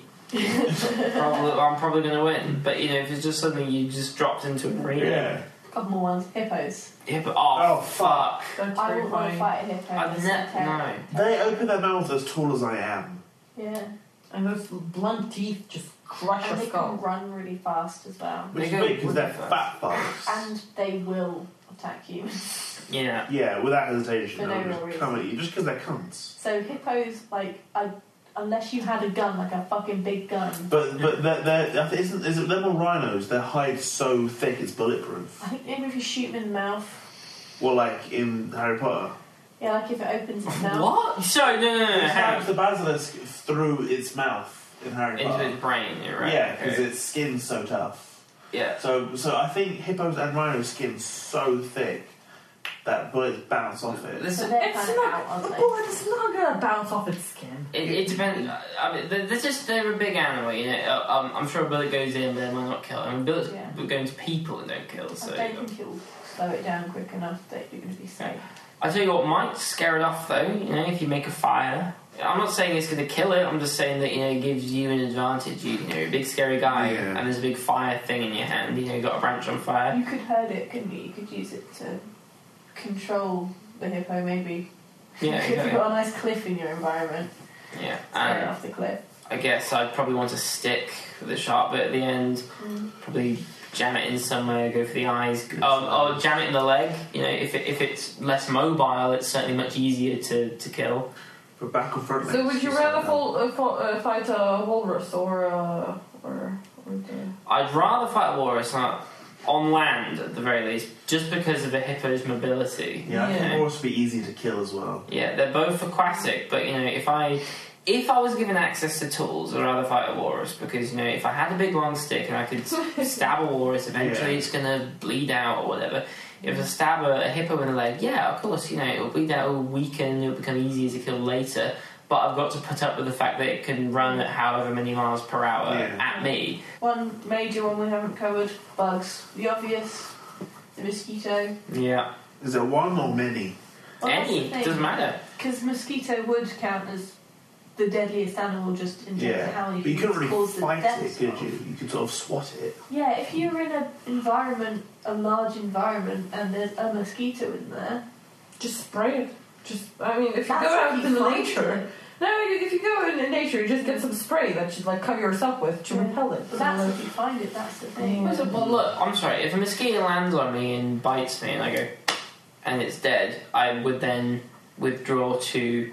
probably, I'm probably going to win. But you know, if it's just something you just dropped into an arena, Yeah. A couple more ones. Hippos. yeah, but oh, Oh, fuck, That's I wouldn't want to terrifying. fight a hippo. I've It's ne- terrifying. no. They open their mouths as tall as I am. Yeah, And those blunt teeth just crush and your they skull. can run really fast as well, Which They is go big because they're really fat bugs. and they will attack you. Yeah, Yeah, without hesitation. For no They'll real just reason. come at you just because they're cunts. So hippos, like, I, unless you had a gun, like a fucking big gun. But but they're, they're, I think isn't is it they're more rhinos? Their hide's so thick it's bulletproof. I think maybe if you shoot them in the mouth, Well, like in Harry Potter, yeah, like if it opens its mouth. what? Sorry, no, no, no, no. it hang stabs the basilisk through its mouth in Harry on. Into Potter. its brain, you're right? Yeah, because okay. its skin's so tough. yeah. So so I think hippos and rhinos' skin's so thick that bullets bounce off it. So Listen, they're It's kind of not. out, aren't The they? bullet is not gonna bounce off its skin. It, it depends. I mean, they're, they're just they're a big animal, you know. Uh, Um, I'm sure a bullet goes in, but they might not kill. I mean, bullets Yeah. go into people and don't kill. So I don't think you'll slow it down quick enough that you're going to be safe. I tell you what might scare it off though. You know, if you make a fire. I'm not saying it's going to kill it. I'm just saying that you know it gives you an advantage. You, you know, you're a big scary guy, Yeah. and there's a big fire thing in your hand. You know, you got a branch on fire. You could hurt it, couldn't you? You could use it to control the hippo, maybe. Yeah, If you've exactly. got a nice cliff in your environment, Yeah, scare it and off the cliff. I guess I'd probably want a stick with a sharp bit at the end. Probably jam it in somewhere, go for the eyes. Oh, or jam it in the leg. You know, if it, if it's less mobile, it's certainly much easier to, to kill. But back and front. So legs, would you just rather like fall, uh, fall, uh, fight a walrus or uh, or, or the... I'd rather fight a walrus on, on land at the very least, just because of the hippo's mobility. that. Yeah, I think Yeah. walrus would be easy to kill as well. Yeah, they're both aquatic, but you know, if I if I was given access to tools, I'd rather fight a walrus because you know, if I had a big long stick and I could stab a walrus, eventually Yeah. it's gonna bleed out or whatever. If I stab a, a hippo in the leg, yeah, of course, you know, it'll bleed out, it'll weaken, it'll become easier to kill later. But I've got to put up with the fact that it can run at however many miles per hour Yeah. at me. One major one we haven't covered, bugs. The obvious, the mosquito. Yeah, Is there one or many? any doesn't matter. Because mosquito would count as the deadliest animal just in terms Yeah, of how many but you couldn't humans really cause the fight deaths it, could of. you? You could sort of swat it. Yeah, if you're in an environment, a large environment, and there's a mosquito in there, Just spray it. Just, I mean, if you that's go how out you in fight nature, it. no, if you go in nature, you just get some spray that you like cover yourself with to Yeah. repel it. But that's if you find it, that's the thing. Yeah. Well, look, I'm sorry. If a mosquito lands on me and bites me, and I go, and it's dead, I would then withdraw to,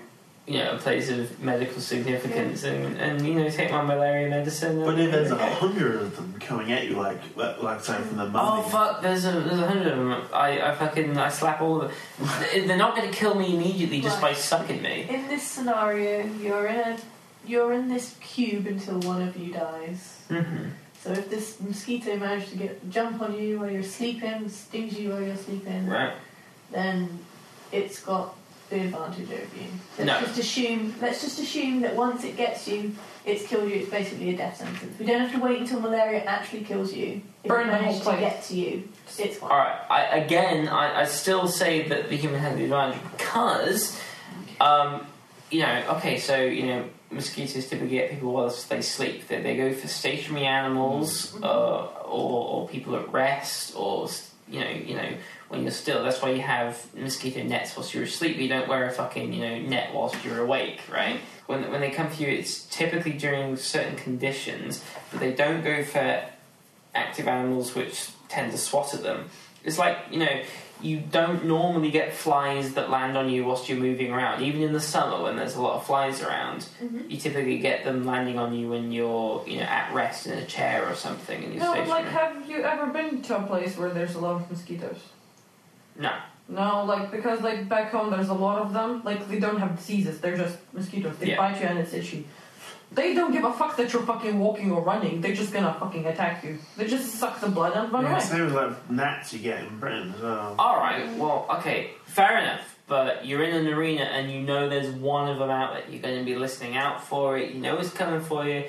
you know, a place of medical significance, and, and you know, take my malaria medicine. But and- if there's a okay. hundred of them coming at you, like like, like say from the Oh mummy, fuck! There's a there's a hundred of them. I, I fucking I slap all of them. They're not going to kill me immediately just by Right. sucking me. In this scenario, you're in a you're in this cube until one of you dies. Mm-hmm. So if this mosquito managed to get jump on you while you're sleeping, stings you while you're sleeping, Right. then it's got the advantage over you. Let's No. just assume let's just assume that once it gets you, it's killed you. It's basically a death sentence. We don't have to wait until malaria actually kills you. If Burn it the whole managed to place. get to you, it's fine. All right. I, again, I, I still say that the human has the advantage because, um, you know, okay, so you know, mosquitoes typically get people while they sleep. They, they go for stationary animals, Mhm. uh, or, or people at rest, or you know, you know, when you're still. That's why you have mosquito nets whilst you're asleep. You don't wear a fucking you know net whilst you're awake, right? When when they come for you, it's typically during certain conditions, but they don't go for active animals which tend to swat at them. It's like, you know, you don't normally get flies that land on you whilst you're moving around. Even in the summer when there's a lot of flies around, Mhm. you typically get them landing on you when you're, you know, at rest in a chair or something and you're No, stationary. like, have you ever been to a place where there's a lot of mosquitoes? No. No, like, because, like, back home there's a lot of them. Like, they don't have diseases, they're just mosquitoes. They Yeah. bite you and it's itchy. They don't give a fuck that you're fucking walking or running. They're just gonna fucking attack you. They just suck the blood and run yeah, away. same as like gnats you get in Britain as well. Alright, well, okay, fair enough. But you're in an arena and you know there's one of them out that you're going to be listening out for it. You know it's coming for you.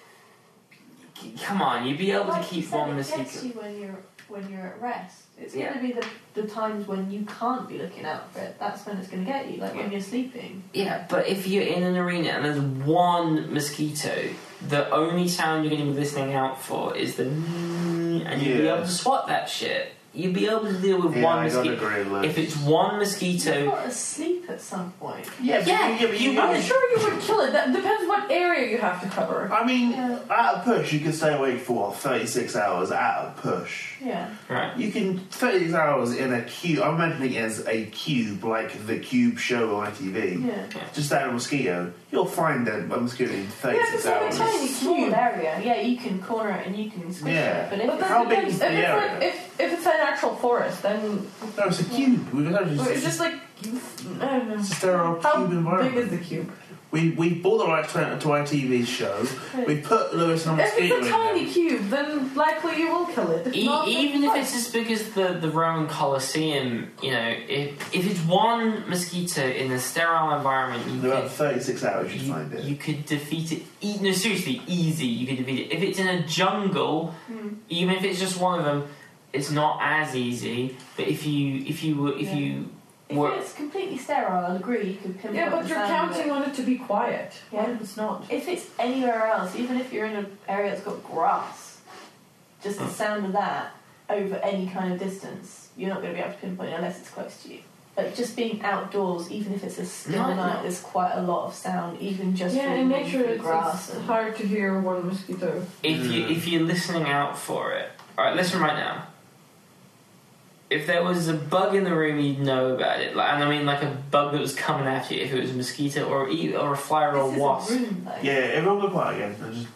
Come on, you'd be able Like to you keep said, one it mosquito. gets you when you're when you're at rest. It's Yeah. going to be the, the times when you can't be looking out for it. That's when it's going to get you, like when Yeah. you're sleeping. Yeah, but if you're in an arena and there's one mosquito, the only sound you're going to be listening out for is the mm, and you'll be Yeah. able to swat that shit. You'll be able to deal with Yeah, one I gotta mosquito. agree with that. If it's one You've mosquito, got to sleep at some point. yeah, but Yeah, you, yeah, but you, you I'm you- sure you would kill it. That depends what area you have to cover. I mean, Yeah. at a push, you can stay awake for what, thirty-six hours at a push. Yeah. right? You can thirty-six hours in a cube. I'm imagining it as a cube, like the Cube show on I T V. Yeah. Just out of a mosquito, you'll find a, a mosquito in thirty-six Yeah, hours. but Tiny small Cube. area. Yeah, you can corner it and you can squish Yeah. it. But if But it's How that big depends. is the if, it's area? like, if, if it's an actual forest, then No, it's a cube. We've got it's just, just like I don't know. it's a sterile How cube big environment. is the cube? We we bought the rights to, to our T V show. We put Lewis and a If mosquito it's a in tiny there. cube, then likely you will kill it. If E- not, even then if it's as big as the, the Roman Colosseum, you know, if if it's one mosquito in a sterile environment, you In could about thirty-six hours, you you, find it. you could defeat it. E- no, seriously, easy. You could defeat it. If it's in a jungle, Mm. even if it's just one of them, it's not as easy. But if you if you were if Yeah. you If were it's completely sterile, I'll agree. You could pinpoint yeah, but the you're sound of it. counting on it to be quiet. What Yeah. if it's not? If it's anywhere else, even if you're in an area that's got grass, just the sound of that over any kind of distance, you're not going to be able to pinpoint it unless it's close to you. Like just being outdoors, even if it's a still No, night, no. there's quite a lot of sound, even just Yeah, from in nature through it's, grass. it's and, hard to hear one mosquito. if you Mm. if you're listening out for it. All right, listen right now. If there was a bug in the room, you'd know about it. Like, and I mean, like a bug that was coming at you. If it was a mosquito or e- or a fly or a this is wasp. a room, though. Yeah, everyone go quiet again. I just,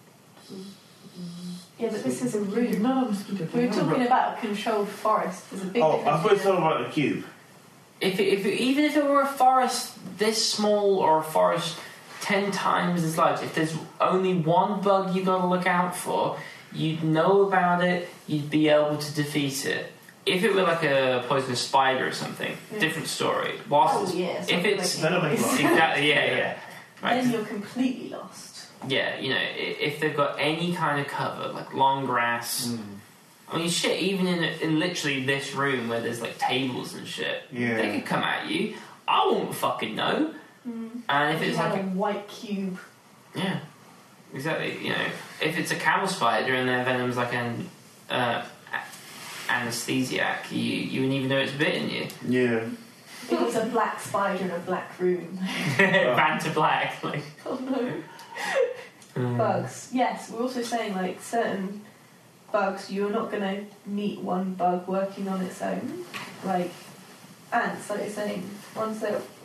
Yeah, but this is a room. Not a mosquito. We were talking about a controlled forest. There's a big oh, I difference. thought you were talking about the cube. If, it, if it, even if it were a forest this small or a forest ten times as large, if there's only one bug you got to look out for, you'd know about it. You'd be able to defeat it. If it were like a poisonous spider or something, Yeah. different story. Whilst Oh it's- yeah. if something it's like Venom noise. is exactly, yeah, yeah, right. Then you're completely lost. Yeah, you know, i- if they've got any kind of cover, like long grass. Mm. I mean, shit. Even in, in literally this room where there's like tables and shit, Yeah. they could come at you. I won't fucking know. Mm. And if you it's had like a a white cube. Yeah, exactly. You know, if it's a camel spider and their venom's like an uh, a- anesthesiac, you you wouldn't even know it's bitten you. Yeah. It was a black spider in a black room. Van to black, like. Oh no. Mm. Bugs. Yes, we're also saying like certain bugs, you're not going to meet one bug working on its own. Like ants, like you're saying, ones that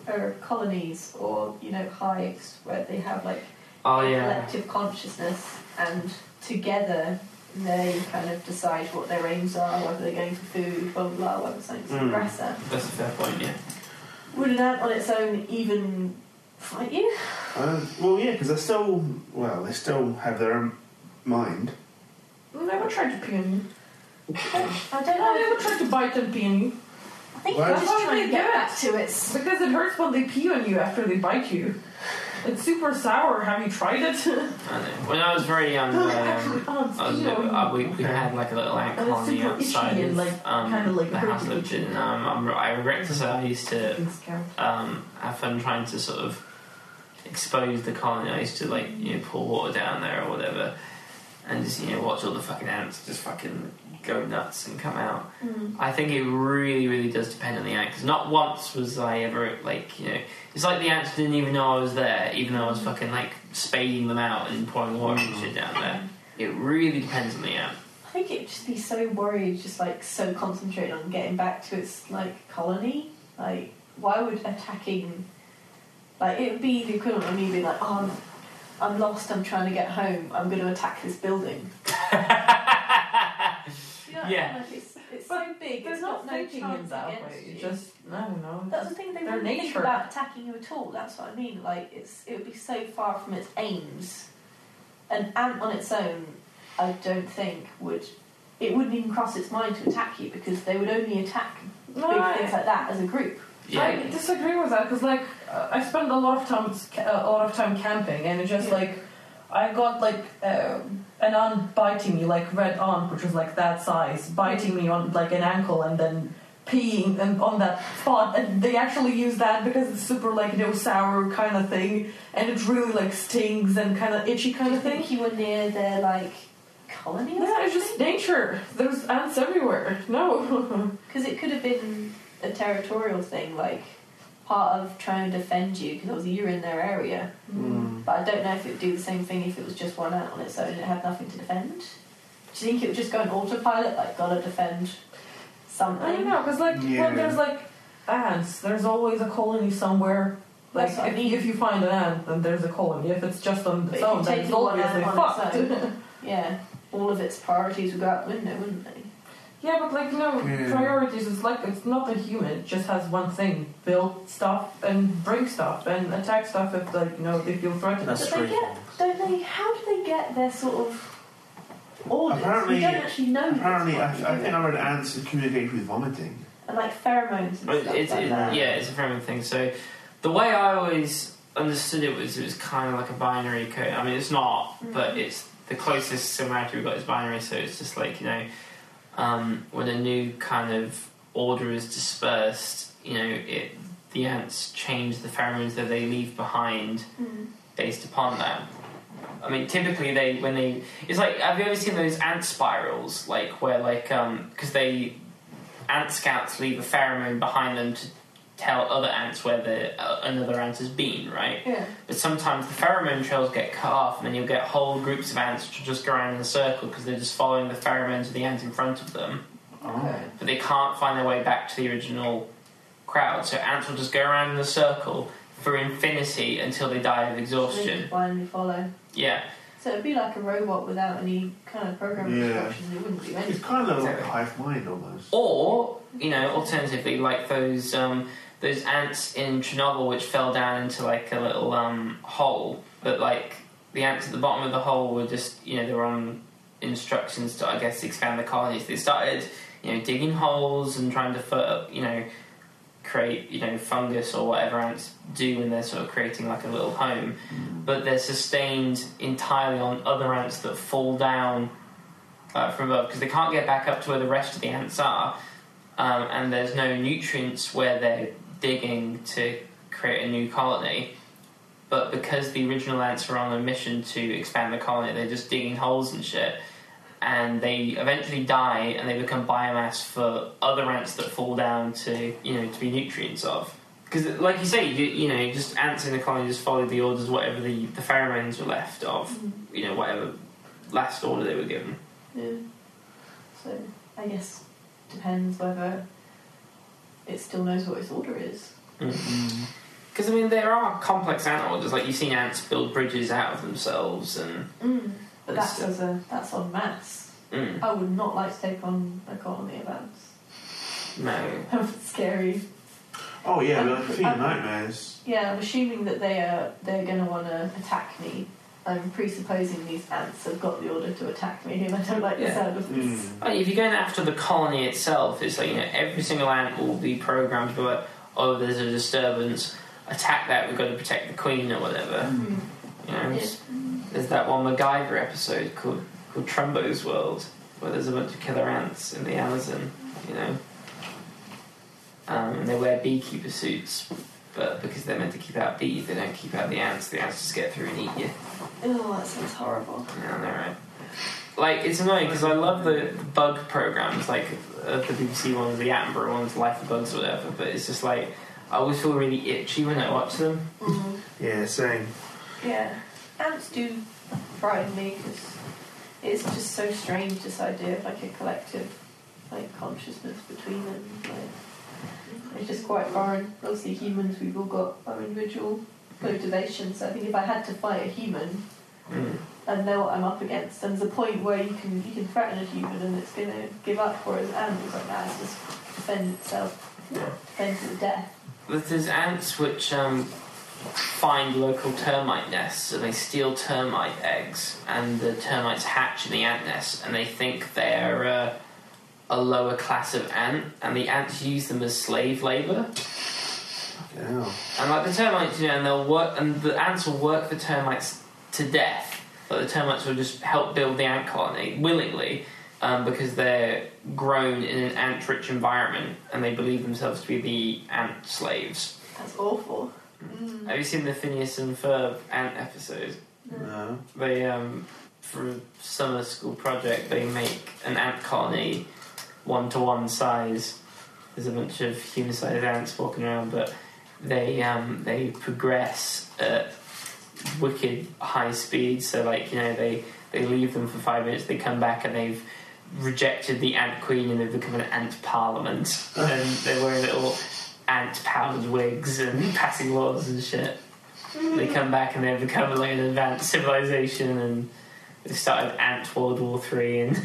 are colonies or, you know, hives where they have like Oh yeah. collective consciousness, and together they kind of decide what their aims are, whether they're going for food, blah blah blah, whether something's Mm. aggressor. That's a fair point. Yeah. Would an ant on its own even fight you? Uh, well, yeah, because they're still well, they still have their own mind. Never tried to pee on you. I don't I know. never tried to bite and pee on you. I think Why you're is just it trying to they get do it? back to its. Because it hurts when they pee on you after they bite you. It's super sour. Have you tried it? I know. When I was very young, Actually, um, ants I was, pee on uh, you. we, we had like a little ant And it's colony super itchy outside and, of like, um, kinda, like, the house I hurty lived itchy. in. Um, I'm, I regret to say I used to It's scary. um, have fun trying to sort of expose the colony. I used to like you know pour water down there or whatever, and just you know watch all the fucking ants just fucking go nuts and come out. Mm. I think it really, really does depend on the ant. Because not once was I ever like you know. It's like the ants didn't even know I was there, even though I was fucking like spading them out and pouring water and shit down there. It really depends on the ant. I think it'd just be so worried, just like so concentrated on getting back to its like colony. Like, why would attacking? Like, it would be the equivalent of me being like, "Oh, I'm, I'm lost. I'm trying to get home. I'm going to attack this building." You know, Yeah. like, it's it's so big. They're It's not got no thinking chance in that against way. you. It's just, I don't know. it's That's the just- thing. They their wouldn't think nature. about attacking you at all. That's what I mean. Like, it's it would be so far from its aims. An ant on its own, I don't think would. It wouldn't even cross its mind to attack you because they would only attack No, big I- things like that as a group. I Yeah. disagree with that because, like, uh, I spent a lot of time a lot of time camping, and it just Yeah. like I got like uh, an ant biting me, like red ant, which was like that size, biting me on like an ankle, and then peeing and on that spot. And they actually use that because it's super like you know sour kind of thing, and it really like stings and kind of itchy kind I of thing. think you were near their like colony or Yeah, it's just something. nature. There's ants everywhere. No. Because it could have been a territorial thing, like part of trying to defend you because obviously you're in their area. Mm. But I don't know if it would do the same thing if it was just one ant on its own and it had nothing to defend. Do you think it would just go on autopilot, like gotta defend something? I don't know, because like Yeah. when there's like ants, there's always a colony somewhere. Like That's what I if, mean. if you find an ant, then there's a colony. If it's just on But its if you own, then take it's the one obviously ant on its fucked. own- Yeah, all of its priorities would go out the window, wouldn't they? Yeah, but like you know, Yeah. priorities is like it's not a human. It just has one thing: build stuff and bring stuff and attack stuff if like you know they feel threatened. That's But they true. get, don't they? How do they get their sort of orders? Apparently- we don't actually know. this Apparently, I, one, I do think we? I read ants communicate with vomiting. And like pheromones and But stuff it's, like it, that. yeah, it's a pheromone thing. So the way I always understood it was it was kind of like a binary code. I mean, it's not, Mm. but it's the closest similarity we've got is binary. So it's just like you know, um, when a new kind of order is dispersed, you know, it the ants change the pheromones that they leave behind Mm. based upon that. I mean, typically they when they it's like have you ever seen those ant spirals like where like um because they ant scouts leave a pheromone behind them to tell other ants where the uh, another ant has been, right? Yeah. But sometimes the pheromone trails get cut off, and then you'll get whole groups of ants which will just go around in a circle because they're just following the pheromones of the ant in front of them, Okay. but they can't find their way back to the original crowd. So ants will just go around in a circle for infinity until they die of They exhaustion. just blindly follow. Yeah. So it'd be like a robot without any kind of programming Yeah. instructions. It wouldn't do It's anything. kind of like a Exactly. hive mind almost. Or, you know, alternatively, like those um, those ants in Chernobyl which fell down into like a little um, hole, but like the ants at the bottom of the hole were just, you know, they were on instructions to, I guess, expand the colonies. They started, you know, digging holes and trying to, put, you know, create, you know, fungus or whatever ants do when they're sort of creating like a little home, but they're sustained entirely on other ants that fall down uh, from above because they can't get back up to where the rest of the ants are, um, and there's no nutrients where they're digging to create a new colony. But because the original ants are on a mission to expand the colony, they're just digging holes and shit, and they eventually die and they become biomass for other ants that fall down to, you know, to be nutrients of. Because, like you say, you, you know, just ants in the colony just follow the orders, whatever the, the pheromones were left of, you know, whatever last order they were given. Yeah. So I guess depends whether it still knows what its order is. Mm. Because I mean, there are complex ant orders. Like you've seen ants build bridges out of themselves, and Mm. But It's- that's as a that's en masse. mm, I would not like to take on a colony of ants. no. It's scary. Oh yeah, I'm- but I think I'm- nightmares. Yeah, I'm assuming that they are they're going to want to attack me. I'm presupposing these ants have got the order to attack me, and I don't like the Yeah. sound of this. Mm. I mean, if you're going after the colony itself, it's like, you know, every single ant will be programmed to be like, oh, there's a disturbance, attack that, we've got to protect the queen or whatever. Mm. You know, Yeah. there's, there's that one MacGyver episode called, called Trumbo's World, where there's a bunch of killer ants in the Amazon, you know. Um, and they wear beekeeper suits, but because they're meant to keep out bees, they don't keep out the ants. The ants just get through and eat you. Oh, that sounds horrible. Yeah, I know, right? Like, it's annoying because I love the bug programs, like uh, the B B C ones, the Attenborough ones, Life of Bugs, or whatever. But it's just like I always feel really itchy when I watch them. Mm. Yeah, same. Yeah, ants do frighten me because it's just so strange, this idea of like a collective like consciousness between them. Like, it's just quite foreign. Obviously, humans, we've all got our individual motivations. So I think if I had to fight a human, Mm. I know what I'm up against. And there's a point where you can you can threaten a human and it's going to give up, whereas animals like that, it's just defend itself, Yeah. defend to the death. But there's ants which um, find local termite nests and they steal termite eggs, and the termites hatch in the ant nest, and they think they're uh, a lower class of ant, and the ants use them as slave labour. Yeah. And like the termites, you know, and they'll work, and the ants will work the termites to death. But the termites will just help build the ant colony willingly, um, because they're grown in an ant-rich environment, and they believe themselves to be the ant slaves. That's awful. Mm. Have you seen the Phineas and Ferb ant episode? No. They, um, for a summer school project, they make an ant colony one-to-one size. There's a bunch of human-sized ants walking around, but they um, they progress at wicked high speed. So, like, you know, they, they leave them for five minutes, they come back and they've rejected the ant queen and they've become an ant parliament. And they're wearing little ant-powdered wigs and passing laws and shit. They come back and they've become like an advanced civilization, and they started Ant World War Three and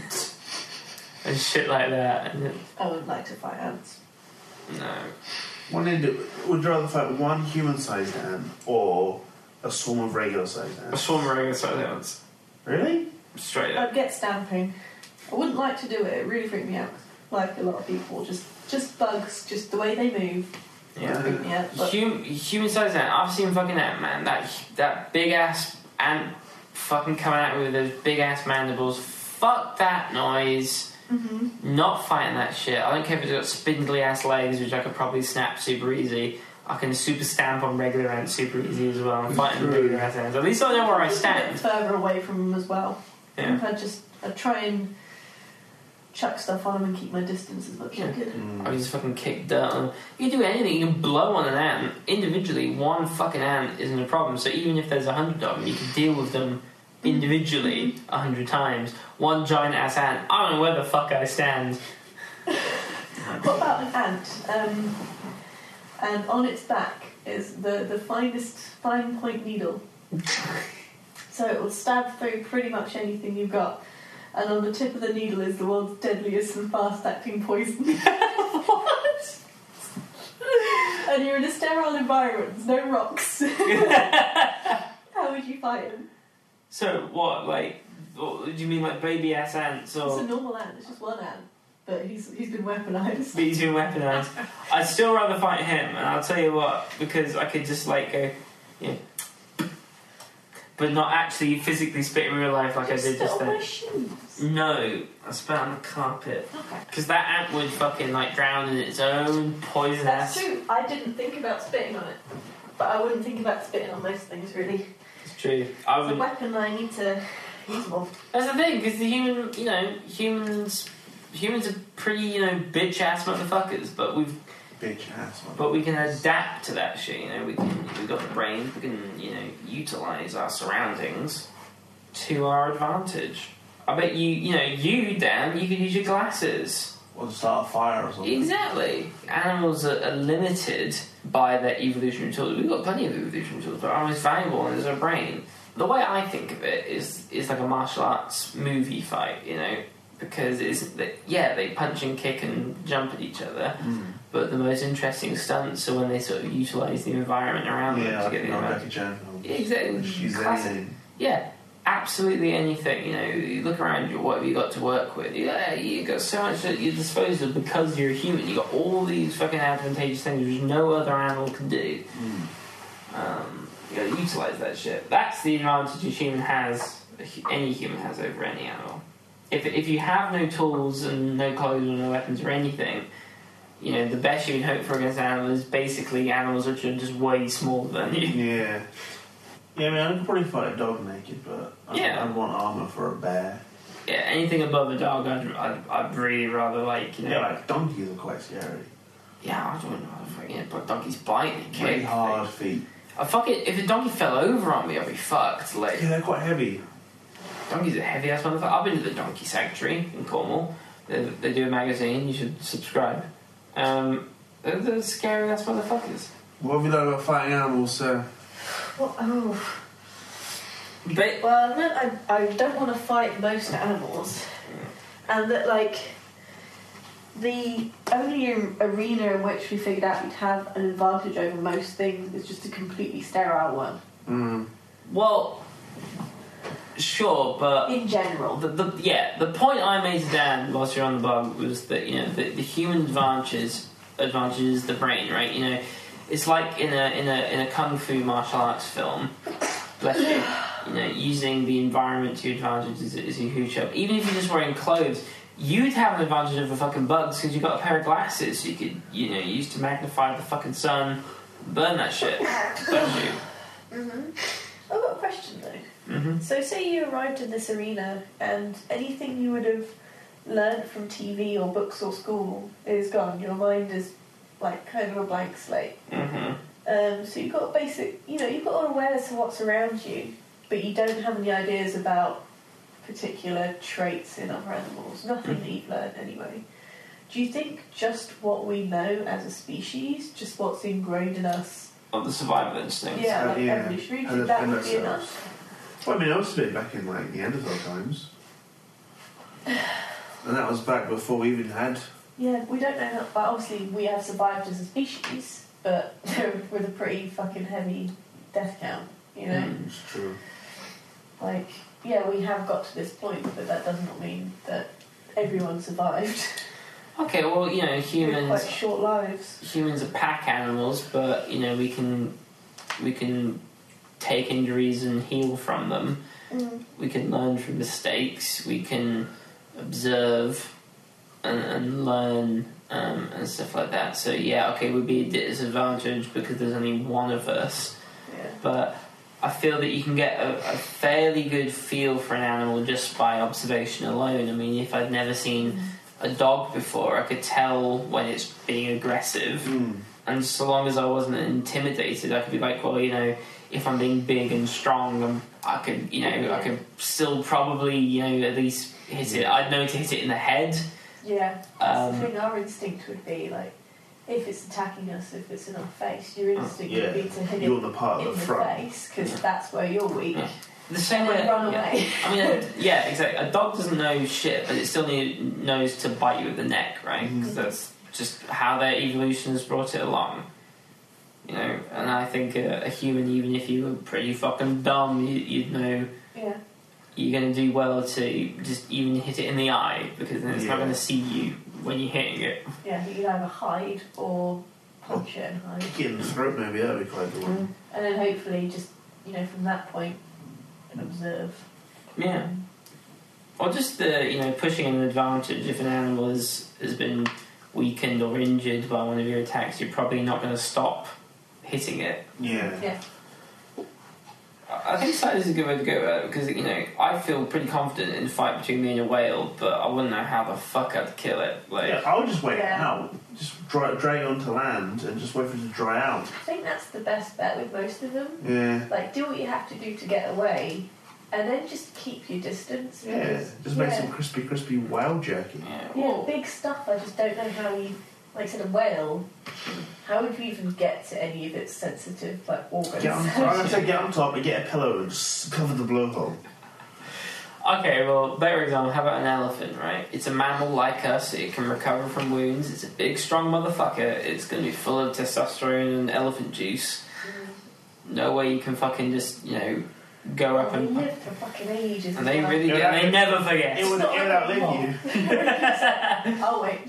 and shit like that. And it, I would like to fight ants. no, One indi- would you rather fight one human-sized ant or a swarm of regular-sized a ants? swarm of regular sized ants, Really? straight up. I'd get stamping. I wouldn't like to do it. It really freaked me out. Like a lot of people, just just bugs, just the way they move. Yeah. Freak me out. But Hum- human-sized ant. I've seen fucking Ant Man. That that big ass ant fucking coming at me with those big ass mandibles. Fuck that noise. mm-hmm. Not fighting that shit. I don't care if it's got spindly ass legs, which I could probably snap super easy. I can super stamp on regular ants super easy as well. I'm fighting True. regular ass ants. At least I know where I A bit stand. further away from them as well. Yeah. I just I try and chuck stuff on them and keep my distance as much as I Yeah. could. Mm. I can just fucking kick dirt on them. You can do anything. You can blow on an ant. Individually, one fucking ant isn't a problem. So even if there's a hundred of them, you can deal with them individually a hundred times. One giant ass ant, I don't know where the fuck I stand. What about an ant? Um, and on its back is the, the finest fine point needle. So it will stab through pretty much anything you've got. And on the tip of the needle is the world's deadliest and fast acting poison. What? And you're in a sterile environment, there's no rocks. How would you fight him? So what, like, what, do you mean like baby ass ants It's or? a normal ant, it's just one ant. But he's he's been weaponised. He's been weaponised. I'd still rather fight him, and I'll tell you what, because I could just like go, yeah, but not actually physically spit in real life like I did just on my then. shoes. No, I spat on the carpet Okay. because that ant would fucking like drown in its own poison That's ass. true. I didn't think about spitting on it. But I wouldn't think about spitting on most things, really. It's true. I It's a would. weapon I need to use more. That's the thing, because the human, you know, humans, humans are pretty, you know, bitch ass motherfuckers, but we've. Bitch ass. But we can adapt to that shit, you know, we can, we've got the brain, we can, you know, utilise our surroundings to our advantage. I bet you, you know, you, Dan, you could use your glasses or to start a fire or something. Exactly. Animals are, are limited by their evolutionary tools. We've got plenty of evolutionary tools, but our most valuable one is our brain. The way I think of it is is like a martial arts movie fight, you know, because it's that yeah they punch and kick and jump at each other, Mm. but the most interesting stunts are when they sort of utilise the environment around them Yeah, to like get the no, advantage. Becky Jan films. Yeah, exactly. Just use Classic. anything. Yeah, absolutely anything. You know, you look around you, what have you got to work with? Yeah, you got so much at your disposal because you're a human. You got all these fucking advantageous things which no other animal can do. Mm. Um, you got to utilise that shit. That's the advantage a human has. Any human has over any animal. If if you have no tools and no clothes or no weapons or anything, you know the best you can hope for against an animal is basically animals which are just way smaller than you. Yeah. Yeah, I mean, I could probably fight a dog naked, but I'd, Yeah. I'd want armour for a bear. Yeah, anything above a dog, I'd, I'd, I'd really rather like, you know. Yeah, like donkeys are quite scary. Yeah, I don't know. Fucking, but donkeys bite and kick. Really hard feet. I fuck it. If a donkey fell over on me, I'd be fucked. Like, Yeah, they're quite heavy. donkeys are heavy ass motherfucker. I've been to the Donkey Sanctuary in Cornwall. They, they do a magazine. You should subscribe. Um, they're, they're scary ass motherfuckers. What have you learned about fighting animals, sir? Well, oh. But Well, no, I, I don't want to fight most animals. And that, like, the only ar- arena in which we figured out we'd have an advantage over most things is just a completely sterile one. Mm. well, sure, but In general. The, the, yeah, the point I made to Dan whilst you're on the bug was that you know the, the human advantage advantage is the brain, right? You know, it's like in a in a in a kung fu martial arts film. Bless you. You know, using the environment to your advantage is, is a huge help. Even if you're just wearing clothes, you'd have an advantage over fucking bugs because you've got a pair of glasses you could you know use to magnify the fucking sun, burn that shit. Bless you. Mm-hmm. I've got a question though. Mm-hmm. So, say you arrived in this arena and anything you would have learned from T V or books or school is gone. Your mind is like kind of a blank slate. Mm-hmm. Um, so you've got basic, you know, you've got an awareness of what's around you, but you don't have any ideas about particular traits in other animals. Nothing that you've learned anyway. Do you think just what we know as a species, just what's ingrained in us, Of the survival instincts. yeah, Uh, like yeah. evolutionary, do And you think that and would be ourselves. enough? Well, I mean, I was a bit back in like Neanderthal times. And that was back before we even had. Yeah, we don't know how, but obviously we have survived as a species, but with a pretty fucking heavy death count, you know? Mm. It's true. Like, yeah, we have got to this point, but that does not mean that everyone survived. Okay, well, you know, With humans quite short lives. humans are pack animals, but you know we can we can take injuries and heal from them. Mm. We can learn from mistakes. We can observe and, and learn um, and stuff like that. So yeah, okay, we'd be a disadvantage because there's only one of us. Yeah. But I feel that you can get a, a fairly good feel for an animal just by observation alone. I mean, if I'd never seen a dog before, I could tell when it's being aggressive. Mm. And so long as I wasn't intimidated, I could be like, well, you know, if I'm being big and strong, I'm, I could, you know, I could still probably, you know, at least hit it. I'd know to hit it in the head. Yeah. That's Um, the thing, our instinct would be, like, if it's attacking us, if it's in our face, your instinct Yeah. would be to hit You're it the part in of the the front. face, because that's where you're weak. Yeah. The same And way, then run yeah. away. I mean, uh, yeah, exactly. A dog doesn't know shit, but it still need, knows to bite you at the neck, right? Because that's just how their evolution has brought it along. You know, and I think a, a human, even if you were pretty fucking dumb, you, you'd know Yeah. you're going to do well to just even hit it in the eye, because then it's not Yeah. going to see you when you're hitting it. Yeah, you could either hide or punch it and hide. Kick it in the throat, maybe that would be quite a good one. And then hopefully just, you know, from that point, observe. Yeah. Or just the, you know, pushing an advantage. If an animal has, has been weakened or injured by one of your attacks, you're probably not going to stop hitting it. Yeah. Yeah. I I think size is a good way to go at it, because, you know, I feel pretty confident in the fight between me and a whale, but I wouldn't know how the fuck I'd kill it. Like, Yeah, I would just wait Yeah. it out. Just dry, drag it onto land and just wait for it to dry out. I think that's the best bet with most of them. Yeah. Like, do what you have to do to get away, and then just keep your distance. Yeah, because- just make yeah. some crispy, crispy whale jerky. Yeah. Yeah, Well, big stuff. I just don't know how you, like I said, a whale. How would you even get to any of its sensitive like organs? Get on, I would say get on top and get a pillow and just cover the blowhole. Okay, well, better example, how about an elephant, right? It's a mammal like us, it can recover from wounds, it's a big, strong motherfucker, it's going to be full of testosterone and elephant juice. No way you can fucking just, you know, go up They and... live for fucking ages. And as they well. really Yeah, get, they that- never forget. It would, it would outlive you. Oh wait.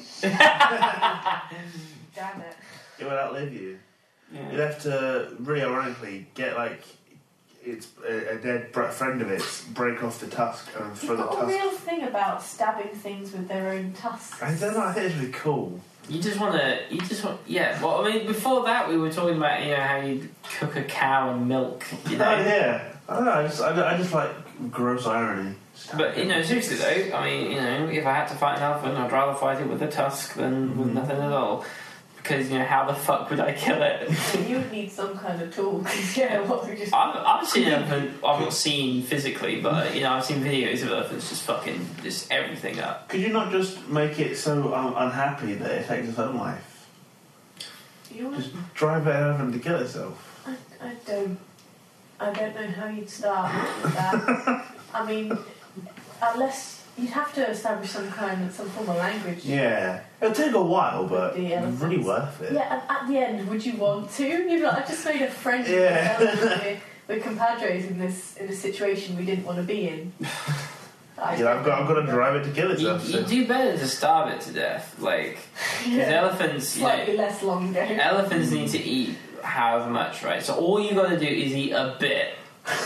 Damn it. It would outlive you. Yeah. You'd have to, really ironically, get like it's a, a dead br- friend of its, break off the tusk and You've throw the got a tusk. real thing about stabbing things with their own tusks. I don't know. I think it's really cool. You just want to, you just want, yeah, well, I mean, before that we were talking about, you know, how you cook a cow and milk, you know. Oh yeah. I don't know. I just, I, don't- I just like gross irony. But, you know, seriously though, I mean, you know, if I had to fight an elephant, I'd rather fight it with a tusk than with Mhm. nothing at all. Because, you know, how the fuck would I kill it? You would need some kind of tool, because yeah, what we just... I've, I've seen an elephant, I've not seen physically, but, you know, I've seen videos of elephants just fucking, just everything up. Could you not just make it so um, unhappy that it takes its own life? You would, Just drive it elephant to kill itself. I, I don't... I don't know how you'd start with that. I mean, unless... You'd have to establish some kind of, some form of language. Yeah. It'll take a while, but The elephants. really worth it. Yeah, and at the end, would you want to? You'd be like, I just made a friend Yeah. with an elephant. We're compadres in this in a situation we didn't want to be in. I Yeah, I've got, I've got to drive it to kill You, itself. you so- do better to starve it to death. Like, because Yeah. elephants, you know, Slightly less long ago. elephants need to eat however much, right? So all you got to do is eat a bit.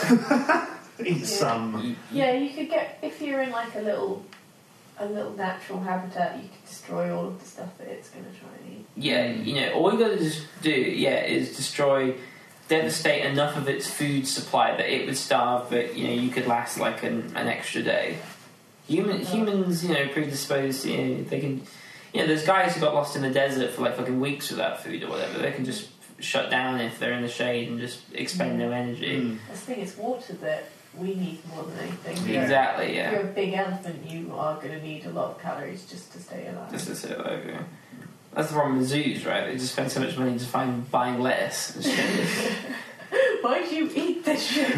Eat Yeah. some. You- Yeah, you could get if you're in like a little, a little natural habitat. You could destroy all of the stuff that it's going to try and eat. Yeah, you know, all you got to just do, yeah, is destroy, devastate enough of its food supply that it would starve, but you know, you could last like an, an extra day. Human, humans, you know, predisposed, you know, they can, you know, there's guys who got lost in the desert for like fucking weeks without food or whatever. They can just shut down if they're in the shade and just expend no energy. Mm. The thing is, water that we need more than anything. Yeah. Exactly, If yeah. you're a big elephant, you are going to need a lot of calories just to stay alive. Just to sit like, yeah. That's the problem with zoos, right? They just spend so much money just find buying lettuce and shit. Why do you eat this shit?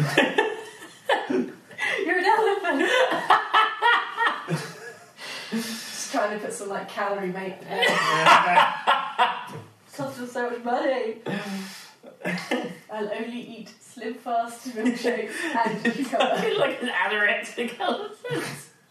You're an elephant. Just trying to put some like calorie mate. Costs us so much money. I'll only eat Slim Fast milkshakes and cucumber. Like an anorexic elephant.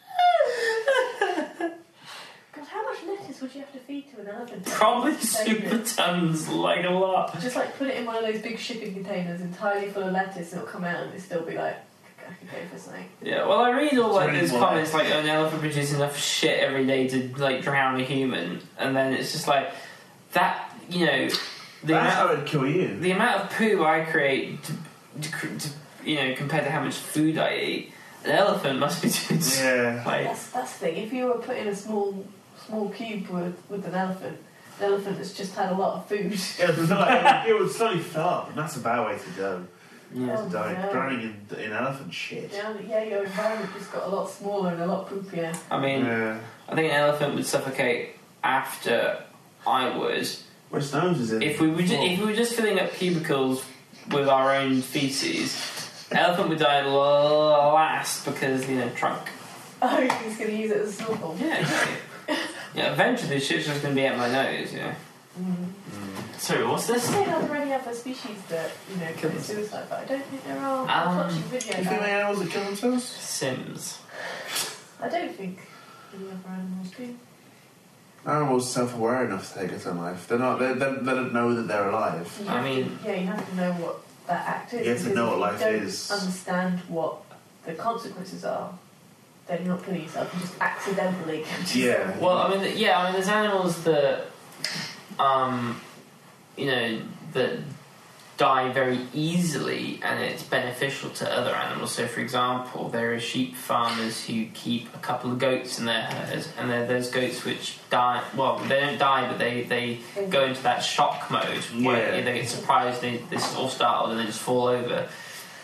God, how much lettuce would you have to feed to an elephant? Probably Sustain super it? tons, like a lot. Just like put it in one of those big shipping containers entirely full of lettuce, and it'll come out and it'll still be like, I could go for something. Yeah, well, I read all like Really those wise. comments like an elephant produces enough shit every day to like drown a human, and then it's just like that, you know, the That's how amount, it'd kill you. the amount of poo I create, to, to, cr- to, you know, compared to how much food I eat, an elephant must be doing so- Yeah. like. That's that's the thing. If you were put in a small small cube with with an elephant, an elephant that's just had a lot of food. It would, feel like, it would slowly fill up, and that's a bad way to go. Yeah. Oh, Die, no. drowning in, in elephant shit. Yeah, yeah, your environment just got a lot smaller and a lot poopier. I mean, Yeah. I think an elephant would suffocate after I would. Where its nose is in. If we were ju- if we were just filling up cubicles with our own feces, elephant would die last because, you know, trunk. Oh, he's going to use it as a snorkel. Yeah, exactly. Yeah, eventually shit's just going to be at my nose, you know. Mm. Sorry, what's I this? say are there any other species that, you know, Kill commit themselves. suicide, but I don't think there are. Um, I'm watching video Do you think about the it. animals that kill themselves? Sims. I don't think any other animals do. Animals are self-aware enough to take its own life. They're not. They, they, they don't know that they're alive. You I have mean- to, yeah, you have to know what that act is. You have to because know if what life you don't is. understand what the consequences are, then you're not killing yourself. You just accidentally kill yourself. Yeah. Well, I mean, yeah, I mean, there's animals that, um, you know, that die very easily, and it's beneficial to other animals. So, for example, there are sheep farmers who keep a couple of goats in their herd, and there are those goats which die. Well, they don't die, but they, they go into that shock mode where Yeah. they get surprised, they, they all startled, and they just fall over.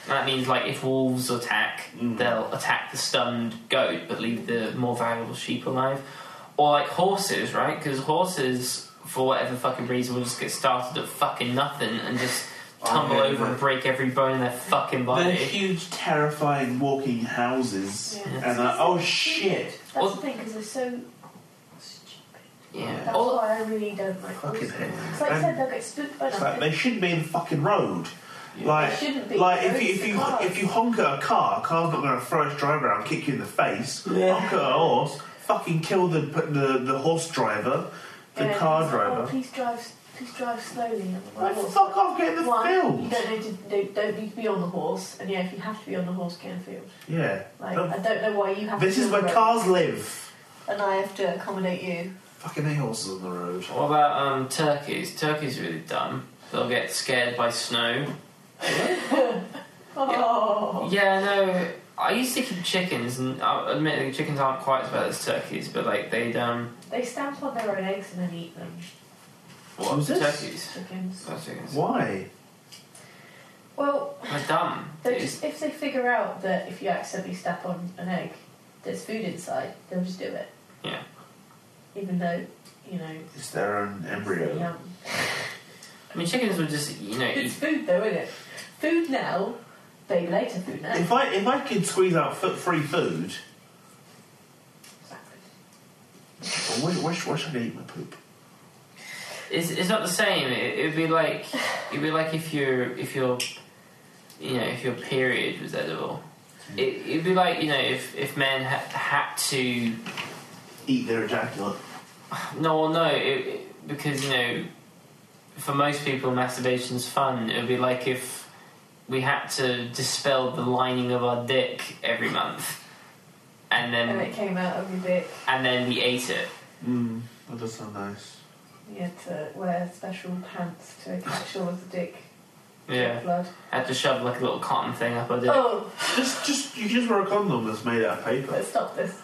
That means, like, if wolves attack, Mm. they'll attack the stunned goat, but leave the more valuable sheep alive. Or, like, horses, right? Because horses, for whatever fucking reason, will just get started at fucking nothing and just tumble Oh, yeah, over yeah. and break every bone in their fucking They're body. huge, terrifying walking houses. Yeah. And like, oh shit. That's Well- the thing, because they're so stupid. Yeah. That's Or- why I really don't like Fucking horses. hell. It's like you And- said, they'll get spooked by It's nothing. like they shouldn't be in the fucking road. Yeah. Like, They shouldn't be. like if Roads you if are you cars. if you honk at a car, a car's not going to throw its driver out and kick you in the face. Yeah. Honk at a horse, fucking kill the the, the horse driver, the Yeah, car it's like, driver. Oh, please drive, please drive slowly. And I'm Like, like, fuck off, get in the One, field. you don't need to don't, don't need to be on the horse, and yeah, if you have to be on the horse, get in the field. Yeah. Like No, I don't know why you have. this to be is on where the road, cars live. and I have to accommodate you. Fucking hate horses on the road. What about um, turkeys? Turkeys are really dumb. They'll get scared by snow. Oh. Yeah, no. I used to keep chickens, and I admit the chickens aren't quite as bad as turkeys, but like they'd um. They stamp on their own eggs and then eat them. What? Who's this? Turkeys. Chickens. Oh, chickens. Why? Well, They're dumb. they It's- just if they figure out that if you accidentally step on an egg, there's food inside, they'll just do it. Yeah. Even though, you know, It's their own it's embryo. yum. I mean, chickens would just, you know, It's eat. food though, isn't it? Food now, baby later food now. If I if I could squeeze out f- free food, Exactly. why, why, sh- why should I eat my poop? It's, it's not the same. It, it'd be like it'd be like if your if your you know if your period was edible. It, it'd be like you know if if men had had to Eat their ejaculate. no no it, it, because you know for most people masturbation's fun. It would be like if we had to dispel the lining of our dick every month, and then And it came out of your dick. and then we ate it. Mmm, that does sound nice. You had to wear special pants to catch all of the dick Yeah, blood. had to shove like a little cotton thing up our dick. Oh, Just, just you just wear a condom that's made out of paper. let's stop this.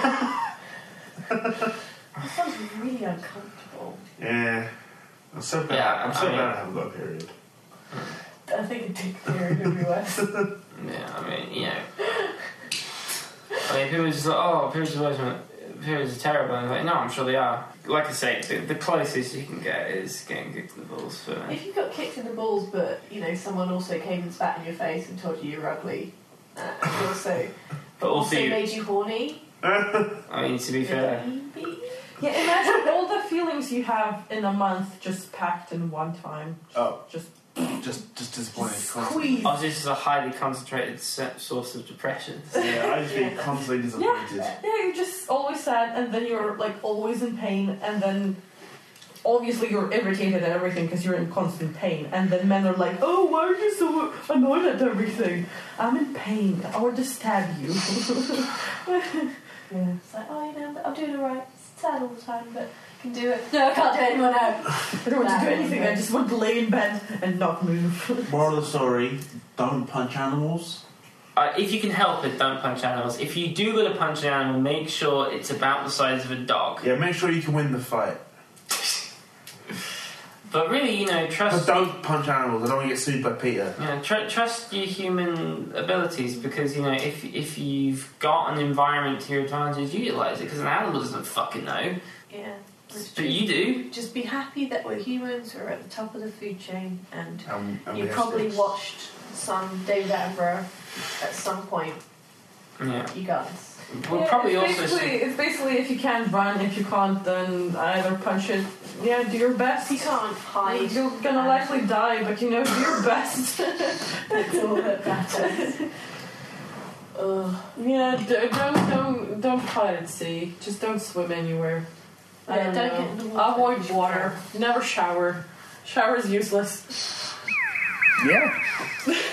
That sounds really uncomfortable. Yeah, I'm so glad. Yeah, I'm so I mean- glad I haven't got a period. I think a dick period would be worse. Yeah, I mean, you know. I mean, people are just like, oh, periods are worse, periods are terrible. And I'm like, no, I'm sure they are. Like I say, the, the closest you can get is getting kicked in the balls for me. If you got kicked in the balls, but you know someone also came and spat in your face and told you you're ugly, uh, and also But also, also you, made you horny. I mean, to be fair, Maybe. Yeah, imagine all the feelings you have in a month just packed in one time. Oh, Just just just disappointed. squeeze. oh, this is a highly concentrated se- source of depression. Yeah, I just Yeah. be constantly disappointed. Yeah, you're just always sad, and then you're like always in pain, and then obviously you're irritated at everything because you're in constant pain, and then men are like, "Oh, why are you so annoyed at everything? I'm in pain. I want to stab you." Yeah. It's like, oh, you know, I'm doing alright. It's sad all the time, but I can do it. No, I can't do it anymore now. I don't want to do anything. I just want to lay in bed and not move. Moral of the story: don't punch animals. Uh, if you can help it, don't punch animals. If you do go to punch an animal, make sure it's about the size of a dog. Yeah, make sure you can win the fight. But really, you know, But trust. don't punch animals. I don't want to get sued by Peter. You know, tr- trust your human abilities because you know if if you've got an environment to your advantage, utilize it. Because an animal doesn't fucking know, Yeah. that's but true. you do. Just be happy that we're humans, we're at the top of the food chain, and Um, and we you have probably sex. watched some David Attenborough at some point, Yeah, you guys. we'll Yeah, probably it's also. basically, it's basically if you can't run, if you can't, then either punch it. Yeah, do your best. You can't hide. You're gonna likely die, but you know, do your best. That's all that matters. Ugh. Yeah, d- don't don't don't hide at sea. Just don't swim anywhere. I Yeah, don't, don't know. get in the water. Avoid water. Never shower. Shower is useless. Yeah.